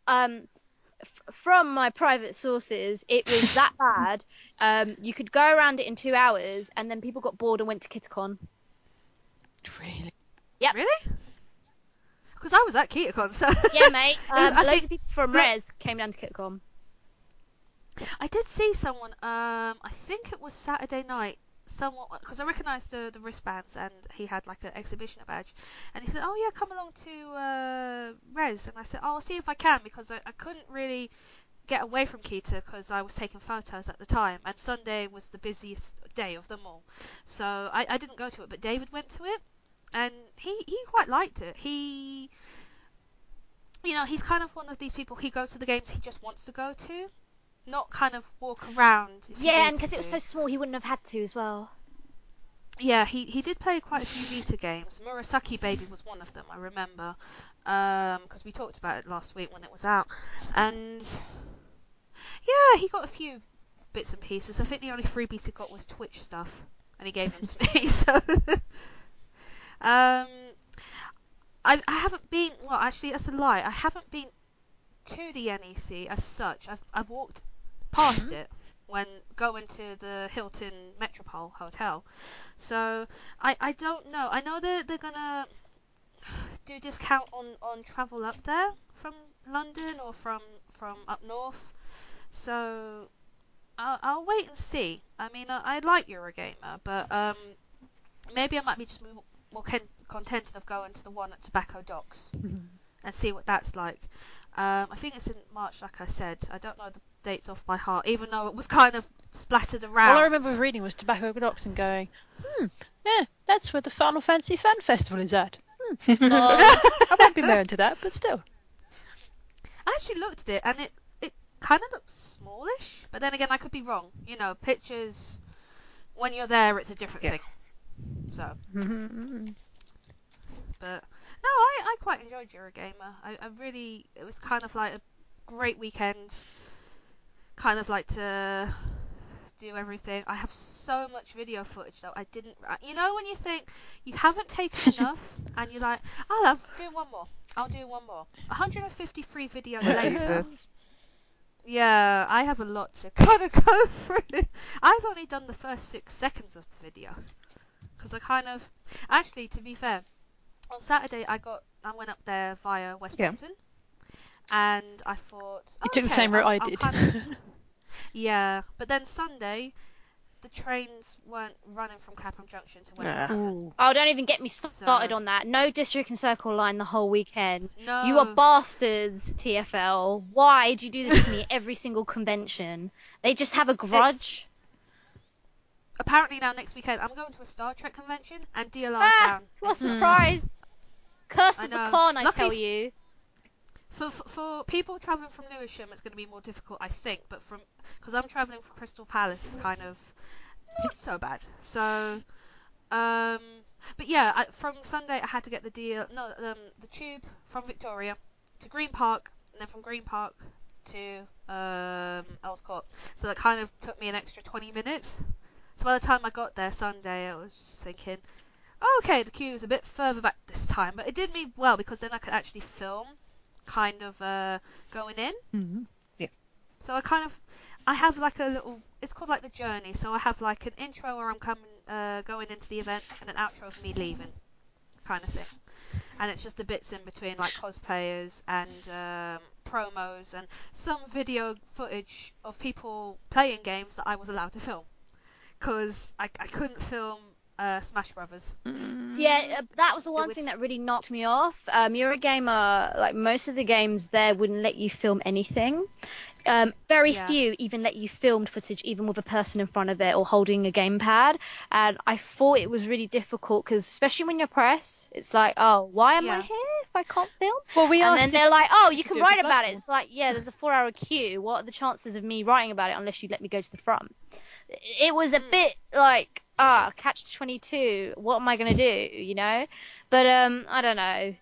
from my private sources, it was that bad. You could go around it in 2 hours, and then people got bored and went to KittyCon. Really? Yep. Really? Because I was at KittyCon, so Yeah, mate. I Loads think- of people from Res came down to KittyCon. I did see someone. I think it was Saturday night. Someone, because I recognised the wristbands, and he had like an exhibition badge, and he said, "Oh yeah, come along to Res," and I said, "Oh, I'll see if I can," because I couldn't really get away from Kita because I was taking photos at the time, and Sunday was the busiest day of them all, so I didn't go to it. But David went to it, and he quite liked it. He, he's kind of one of these people. He goes to the games he just wants to go to, not kind of walk around. If he Yeah, and needs because it was to. so small, he wouldn't have had to as well. Yeah, he did play quite a few Vita games. Murasaki Baby was one of them, I remember, because we talked about it last week when it was out, and yeah, he got a few bits and pieces. I think the only freebies he got was Twitch stuff, and he gave them to me. So, I haven't been. Well, actually, that's a lie. I haven't been to the NEC as such. I've walked past it when going to the Hilton Metropole Hotel. So I don't know. I know they're gonna do discount on travel up there from London or from up north. So I'll wait and see. I mean, I like Eurogamer, but maybe I might be just more contented of going to the one at Tobacco Docks and see what that's like. I think it's in March, like I said. I don't know the dates off by heart, even though it was kind of splattered around. All I remember reading was Tobacco Docks and going, yeah, that's where the Final Fantasy Fan Festival is at. I won't be married to that, but still. I actually looked at it, and it kind of looks smallish, but then again, I could be wrong. Pictures, when you're there, it's a different thing. So, but no, I quite enjoyed Eurogamer. I really, it was kind of like a great weekend. Kind of like to do everything. I have so much video footage though. I didn't. When you think you haven't taken enough, and you're like, I'll do one more. I'll do one more. 153 videos later. Yeah, I have a lot to kind of go through. I've only done the first 6 seconds of the video because I kind of, actually, to be fair, on Saturday I went up there via West Brompton, and I thought You took the same route I did. Yeah, but then Sunday, the trains weren't running from Clapham Junction to West Nah. Brompton. Oh, don't even get me started So- on that. No District and Circle line the whole weekend. No. You are bastards, TFL. Why do you do this to me every single convention? They just have a grudge. Apparently now next weekend I'm going to a Star Trek convention, and DLR's down. What a surprise! Curse I of the know. con, I Lucky- tell you. For people travelling from Lewisham, it's going to be more difficult, I think. But because I'm travelling from Crystal Palace, it's kind of not so bad. So, but yeah, from Sunday I had to get the tube from Victoria to Green Park, and then from Green Park to Earls Court. So that kind of took me an extra 20 minutes. So by the time I got there Sunday, I was just thinking, oh, okay, the queue is a bit further back this time, but it did me well because then I could actually film kind of going in. Yeah. So I have like a little, it's called like the journey. So I have like an intro where I'm going into the event, and an outro of me leaving, kind of thing. And it's just the bits in between, like cosplayers and promos and some video footage of people playing games that I was allowed to film, because I couldn't film Smash Brothers. Yeah, that was the one thing that really knocked me off. Eurogamer, like most of the games there wouldn't let you film anything. Very few even let you film footage, even with a person in front of it or holding a gamepad. And I thought it was really difficult because, especially when you're press, it's like, oh, why am I here if I can't film? Well, And then they're like, oh, you can do it write with about it. Blackpool. It's like, yeah, there's a 4-hour queue. What are the chances of me writing about it unless you let me go to the front? It was a bit like, catch-22. What am I going to do, But I don't know.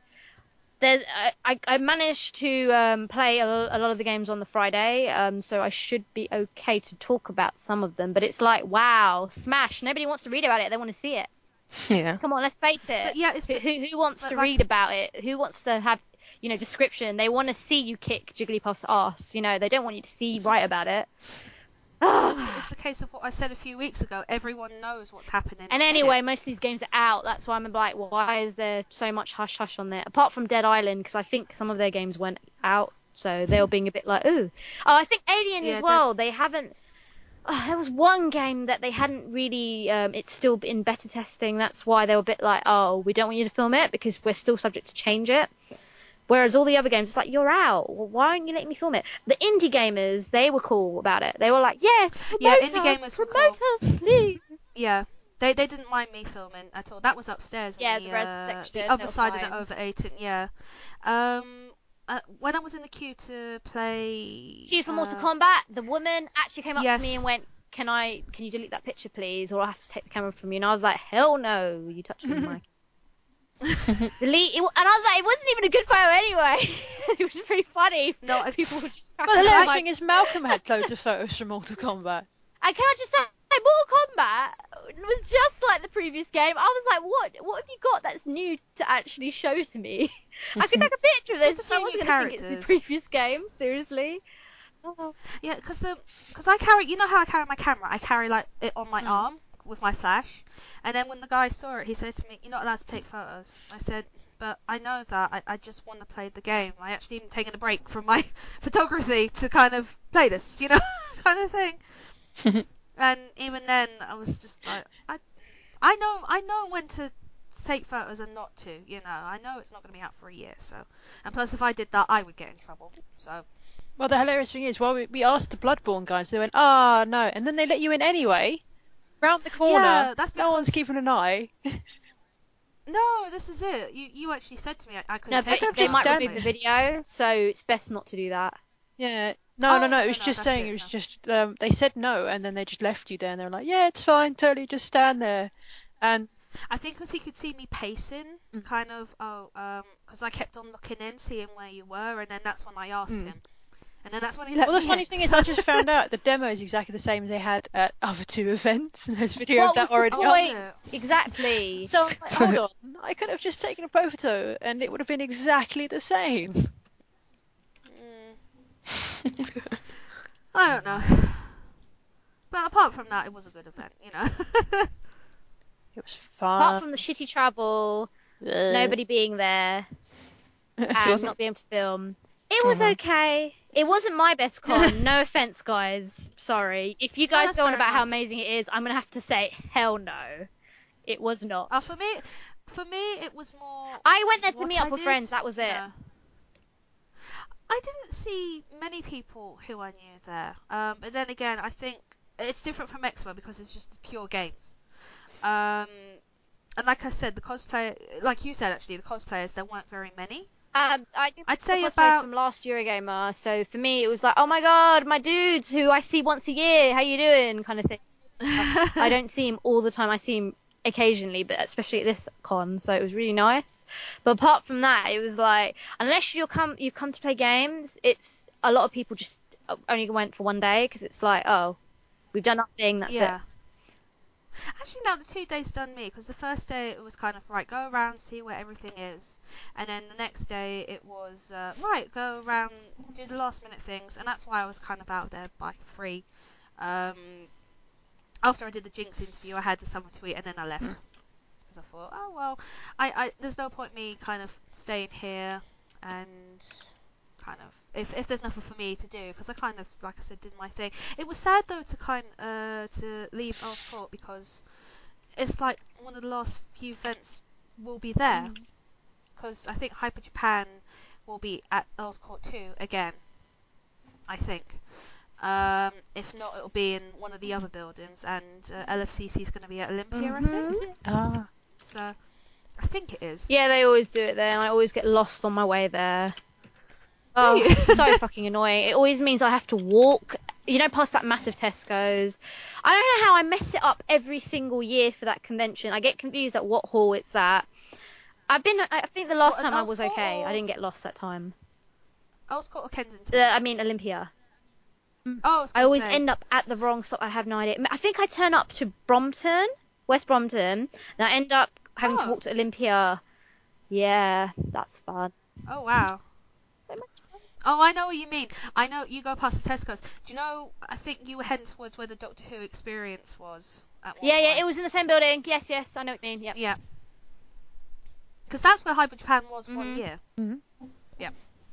I managed to play a lot of the games on the Friday, so I should be okay to talk about some of them. But it's like, wow, Smash. Nobody wants to read about it. They want to see it. Yeah. Come on, let's face it. But yeah, Who wants but to like- read about it? Who wants to have description. They want to see you kick Jigglypuff's ass. They don't want you to see write about it. Ah. It's the case of what I said a few weeks ago. Everyone knows what's happening. And anyway, most of these games are out. That's why I'm like, why is there so much hush hush on there? Apart from Dead Island, because I think some of their games went out, so they were being a bit like, ooh. Oh, I think Alien as well. They haven't. Oh, there was one game that they hadn't really. It's still in beta testing. That's why they were a bit like, oh, we don't want you to film it because we're still subject to change it. Whereas all the other games, it's like, you're out. Well, why aren't you letting me film it? The indie gamers, they were cool about it. They were like, yes, promote us, please. Yeah, they didn't mind me filming at all. That was upstairs. Yeah, in the res section. The other side of the over 18. Yeah. When I was in the queue to play. Queue for Mortal Kombat, the woman actually came up Yes. to me and went, can you delete that picture, please, or I have to take the camera from you? And I was like, hell no, you touched me, Mike. Delete it, and I was like, it wasn't even a good photo anyway. It was pretty funny. No, People were just. Well, the hilarious thing is Malcolm had loads of photos from Mortal Kombat. And can I just say, Mortal Kombat was just like the previous game. I was like, what have you got that's new to actually show to me? I could take a picture of this. There's a I few wasn't new going to think it's the characters. previous game. Seriously. Oh. Yeah, because I carry. You know how I carry my camera? I carry like it on my arm with my flash. And then when the guy saw it, he said to me, "You're not allowed to take photos." I said, "But I know that. I just want to play the game. I actually even taken a break from my photography to kind of play this, kind of thing." And even then, I was just like, I know when to take photos and not to. I know it's not going to be out for a year. So, and plus, if I did that, I would get in trouble. So. Well, the hilarious thing is, we asked the Bloodborne guys, they went, no, and then they let you in anyway. Round the corner, Yeah, that's no one's because- keeping an eye. No, this is it. You actually said to me I couldn't No, take but it. they just might stand remove the there. video, so it's best not to do that. Yeah, no, Oh, it was no, just that's saying, it, it was no. just, they said no, and then they just left you there, and they were like, yeah, it's fine, totally, just stand there. And I think because he could see me pacing, kind of, because I kept on looking in, seeing where you were, and then that's when I asked him. And then that's when he let well, the me funny in. thing is, I just found out the demo is exactly the same as they had at other two events, and there's video What of that was the already up. point? Exactly. So I'm like, hold on, I could have just taken a photo, and it would have been exactly the same. I don't know. But apart from that, it was a good event, It was fun. Apart from the shitty travel, nobody being there, and not being able to film. It was okay. It wasn't my best con. No offense, guys. Sorry. If you guys that's go on fair about how enough. amazing it is, I'm gonna have to say hell no. It was not. For me, it was more. I went there to what meet up I with did. friends. That was it. Yeah. I didn't see many people who I knew there. But then again, I think it's different from Expo because it's just pure games. And like I said, the cosplay, like you said actually, the cosplayers, there weren't very many. I did I'd say the cosplays about- from last Eurogamer, so for me it was like, oh my god, my dudes who I see once a year, how you doing, kind of thing. I don't see him all the time. I see him occasionally, but especially at this con, so it was really nice. But apart from that, it was like, unless you've come to play games, it's a lot of people just only went for one day because it's like, oh, we've done nothing. That's it. Actually, no, the 2 days done me because the first day it was kind of right, go around, see where everything is, and then the next day it was right, go around, do the last minute things, and that's why I was kind of out there by 3. After I did the Jinx interview, I had something to eat, and then I left because I thought, oh well, I there's no point me kind of staying here and kind of if there's nothing for me to do because I kind of, like I said, did my thing. It was sad though to leave Earl's Court because it's like one of the last few events will be there because I think Hyper Japan will be at Earl's Court 2 again, I think. If not, it'll be in one of the other buildings, and LFCC is going to be at Olympia, I think. Ah. So I think it is. Yeah, they always do it there, and I always get lost on my way there. Do Oh, you? it's so fucking annoying. It always means I have to walk, past that massive Tesco's. I don't know how I mess it up every single year for that convention. I get confused at what hall it's at. I think the last What, time I Earl's was Court okay. or- I didn't get lost that time. Earl's Court or Kensington? I mean, Olympia. Oh, I always end up at the wrong stop. I have no idea. I think I turn up to Brompton, West Brompton, and I end up having to Oh. walk to Olympia. Yeah, that's fun. Oh wow. So much fun. Oh, I know what you mean. I know you go past the Tesco's. Do you know? I think you were heading towards where the Doctor Who experience was at one Yeah, point. it was in the same building. Yes, I know what you mean. Yep. Yeah, because that's where Hyper Japan was one Mhm. year. Mhm. Yeah.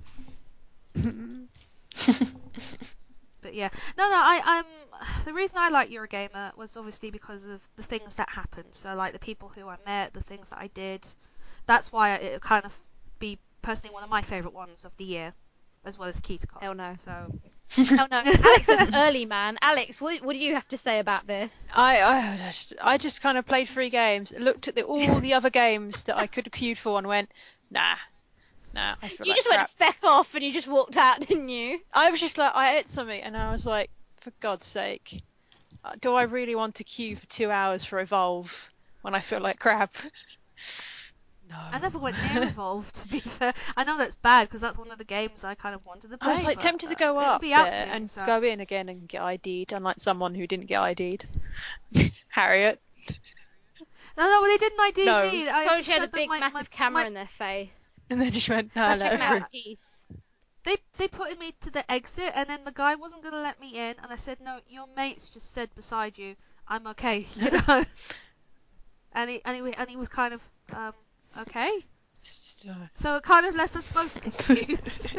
But yeah, I'm the reason I like Eurogamer was obviously because of the things that happened. So like the people who I met, the things that I did. That's why it kind of be personally one of my favourite ones of the year, as well as KeyToCon. Hell no. So Hell no. Alex left early, man. Alex, what do you have to say about this? I just kind of played 3 games, looked at all the other games that I could have queued for, and went, nah, I feel You like just crap. went feck off and you just walked out, didn't you? I was just like, I ate something, and I was like, for God's sake, do I really want to queue for 2 hours for Evolve when I feel like crap? No. I never went near Evolve, to be fair. I know that's bad because that's one of the games I kind of wanted to play. I was like but, tempted to go it'll up be there out soon, and so. go in again and get ID'd, unlike someone who didn't get ID'd. Harriet. No, they didn't ID No. me. Just I told just she had a said that big, my- massive my- camera my- in their face. And then she went, no, Let's no. check them out, please. They put me to the exit, and then the guy wasn't gonna let me in, and I said, "No, your mates just said beside you, I'm okay," you know. and he was kind of okay. So it kind of left us both confused.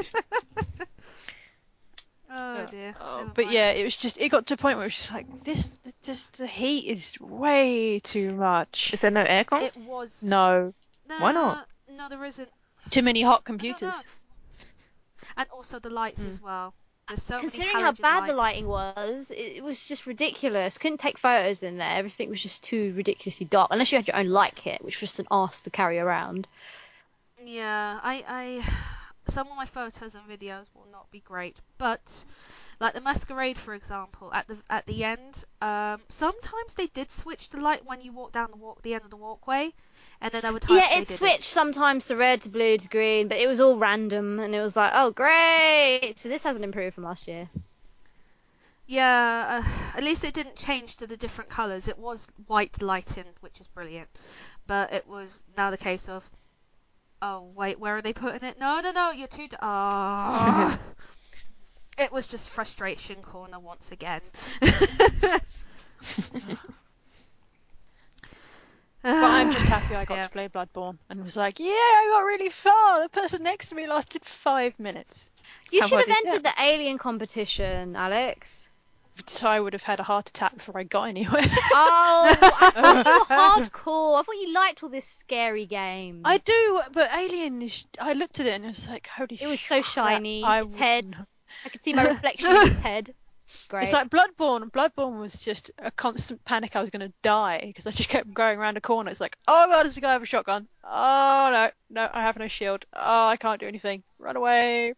Oh dear. Never But mind. yeah, it got to a point where it was just like, the heat is way too much. Is there no aircon? It was. No. Why not? No, there isn't. Too many hot I don't computers. know. And also the lights as well. There's so Considering many how halogen bad the lights. lighting was, it was just ridiculous. Couldn't take photos in there. Everything was just too ridiculously dark. Unless you had your own light kit, which was just an arse to carry around. Yeah, I some of my photos and videos will not be great, but like the masquerade, for example, at the end, sometimes they did switch the light when you walk down the end of the walkway, and then there were times Yeah, they it didn't. switched sometimes to red to blue to green, but it was all random, and it was like, oh great! So this hasn't improved from last year. Yeah, at least it didn't change to the different colours. It was white lighting, which is brilliant, but it was now the case of, oh wait, where are they putting it? No, you're too. It was just frustration corner once again. But I'm just happy I got Yeah. to play Bloodborne and was like, yeah, I got really far. The person next to me lasted 5 minutes. You How should have about you? entered the alien competition, Alex. So I would have had a heart attack before I got anywhere. Oh, I thought you were hardcore. I thought you liked all this scary games. I do, but Alien is. I looked at it and it was like, holy It was so crap, shiny. I Its would head. not- I could see my reflection in its head. It's great. It's like Bloodborne. Bloodborne was just a constant panic. I was going to die because I just kept going around a corner. It's like, oh god, there's a guy with a shotgun. Oh no, I have no shield. Oh, I can't do anything. Run away.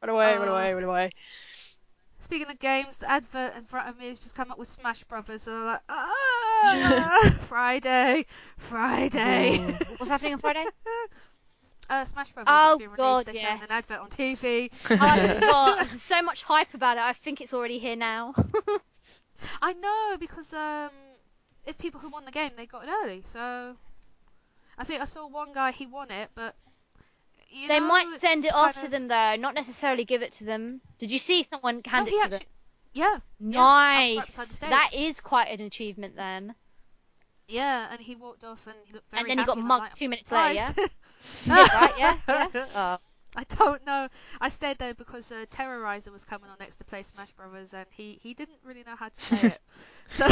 Speaking of games, the advert in front of me has just come up with Smash Brothers, and I'm like, ah, Friday. What's happening on Friday? Smash Brothers Oh, has been released. God, They're yes. showing an advert on TV. Oh, God, there's so much hype about it. I think it's already here now. I know, because if people who won the game, they got it early. So I think I saw one guy, he won it, but They might it's send it off kind to them though, not necessarily give it to them. Did you see someone hand No, it he to them? actually- Yeah, Nice. outside the stage. That is quite an achievement then. yeah, and he walked off and he looked very And then he got happy, and I'm mugged like, 2 minutes later, yeah? "Surprised." Right, yeah? Oh. I don't know. I stayed there because Terrorizer was coming on next to play Smash Brothers, and he didn't really know how to play it. So,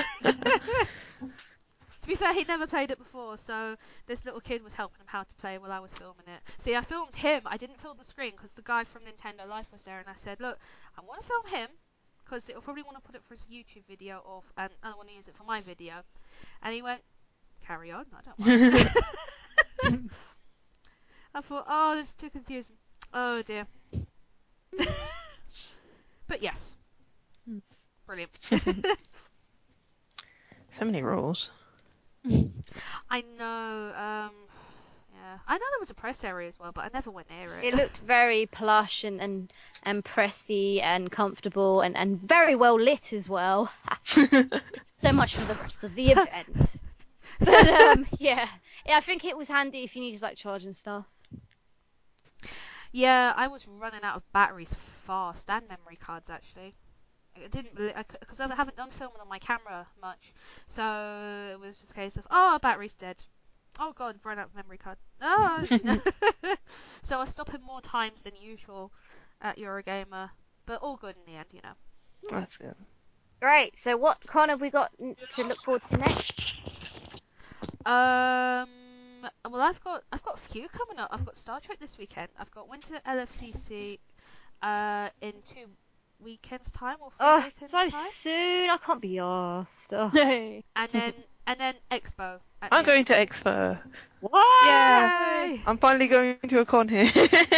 to be fair, he'd never played it before, so this little kid was helping him how to play while I was filming it. See, I filmed him. I didn't film the screen because the guy from Nintendo Life was there, and I said, look, I want to film him because it'll probably want to put it for his YouTube video, and I want to use it for my video. And he went, carry on, I don't mind. I thought, oh, this is too confusing. Oh dear. But yes. Brilliant. So many rules. I know, yeah. I know there was a press area as well, but I never went near it. It looked very plush and pressy and comfortable and very well lit as well. So much for the rest of the event. But yeah, I think it was handy if you needed like charging stuff. Yeah, I was running out of batteries fast and memory cards actually. I didn't because I haven't done filming on my camera much, so it was just a case of battery's dead. Oh god, I've run out of memory card. Oh, so I stopped him more times than usual at Eurogamer, but all good in the end. That's good. Right, so what con have we got to look forward to next? Well, I've got a few coming up. I've got Star Trek this weekend. I've got Winter LFCC in 2 weekends time or 3 Oh, weekends so time, soon. I can't be arsed. Oh. Hey. and then Expo. At I'm the going end to of Expo. What? Yeah. Yay! I'm finally going to a con here.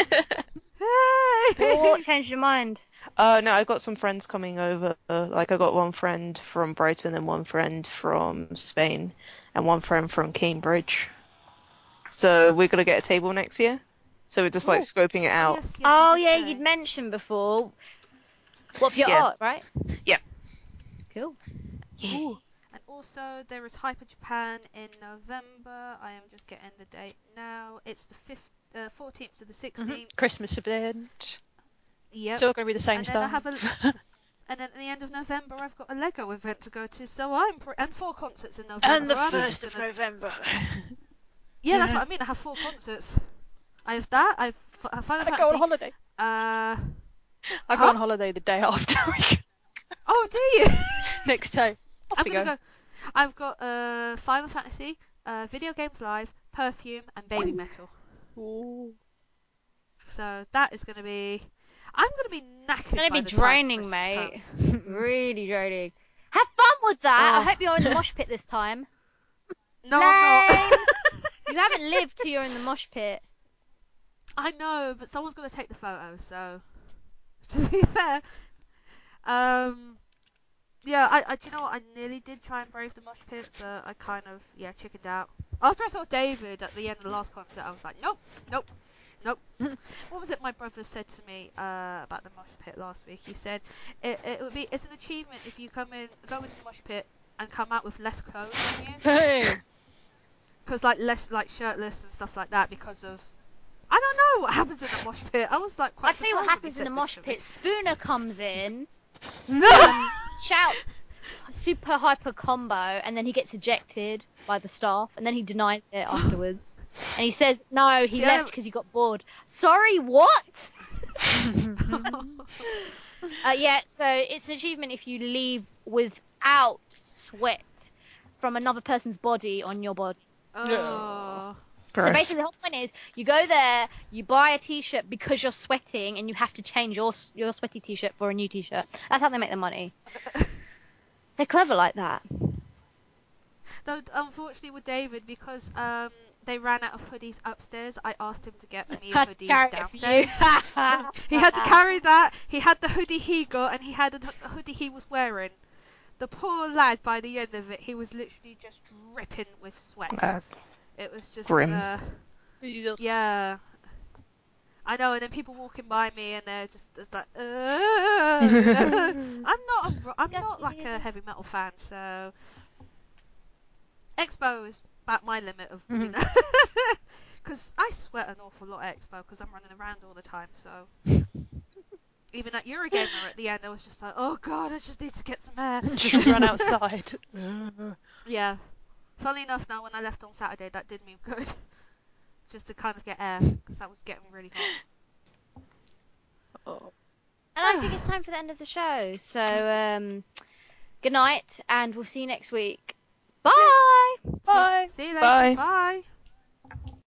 What changed your mind? No, I've got some friends coming over. Like, I got one friend from Brighton and one friend from Spain and one friend from Cambridge. So we're gonna get a table next year. So we're just like Ooh. scoping it out. Yes, Oh, you yeah, did say. you'd mentioned before. What, for your Yeah. art, right? Yeah. Cool. Ooh. And also there is Hyper Japan in November. I am just getting the date now. It's the 14th to the 16th. Christmas event. Yep. Still going to be the same And then I stuff. have and then at the end of November, I've got a Lego event to go to. So and 4 concerts in November. And the I'm 1st just of gonna- November. Yeah, that's what I mean. I have 4 concerts. I have that. I have Final I go on Fantasy. holiday. Uh, I go on holiday the day after. oh, do you? Next day. Off I'm we gonna go. go. I've got Final Fantasy, Video Games Live, Perfume, and Baby Metal. Ooh. So that is gonna be. I'm gonna be knackered. It's going to by be the time draining, Christmas mate. comes. Really draining. Have fun with that. I Oh. hope you're in the mosh pit this time. No, I'm Lame. not. You haven't lived till you're in the mosh pit. I know, but someone's gonna take the photo. So, to be fair, yeah, do you know what? I nearly did try and brave the mosh pit, but I kind of chickened out. After I saw David at the end of the last concert, I was like, nope. What was it my brother said to me about the mosh pit last week? He said it's an achievement if you go into the mosh pit and come out with less clothes on you, Hey. because less shirtless and stuff like that because of. I don't know what happens in the mosh pit. I was like quite. I'll tell you what surprised when happens he in the said mosh this to me. pit. Spooner comes in, No. shouts super hyper combo, and then he gets ejected by the staff, and then he denies it afterwards. And he says, no, he Yeah. left because he got bored. Sorry, what? Yeah, so it's an achievement if you leave without sweat from another person's body on your body. Oh. Gross. So basically the whole point is you go there, you buy a t-shirt because you're sweating, and you have to change your sweaty t-shirt for a new t-shirt. That's how they make their money. They're clever like that. Though, unfortunately, with David, because they ran out of hoodies upstairs, I asked him to get me a hoodie downstairs. He had to carry that. He had the hoodie he got, and he had a hoodie he was wearing. The poor lad, by the end of it, he was literally just dripping with sweat. It was just Grim. yeah. I know, and then people walking by me, and they're just like, I'm not like a heavy metal fan, so Expo is about my limit of, because I sweat an awful lot at Expo because I'm running around all the time. So even at Eurogamer at the end, I was just like, oh god, I just need to get some air. Just run outside. Yeah. Funnily enough, now when I left on Saturday, that did me good, just to kind of get air because that was getting really hot. Oh. And I think it's time for the end of the show. So, good night, and we'll see you next week. Bye! Bye. See you later. Bye. Bye.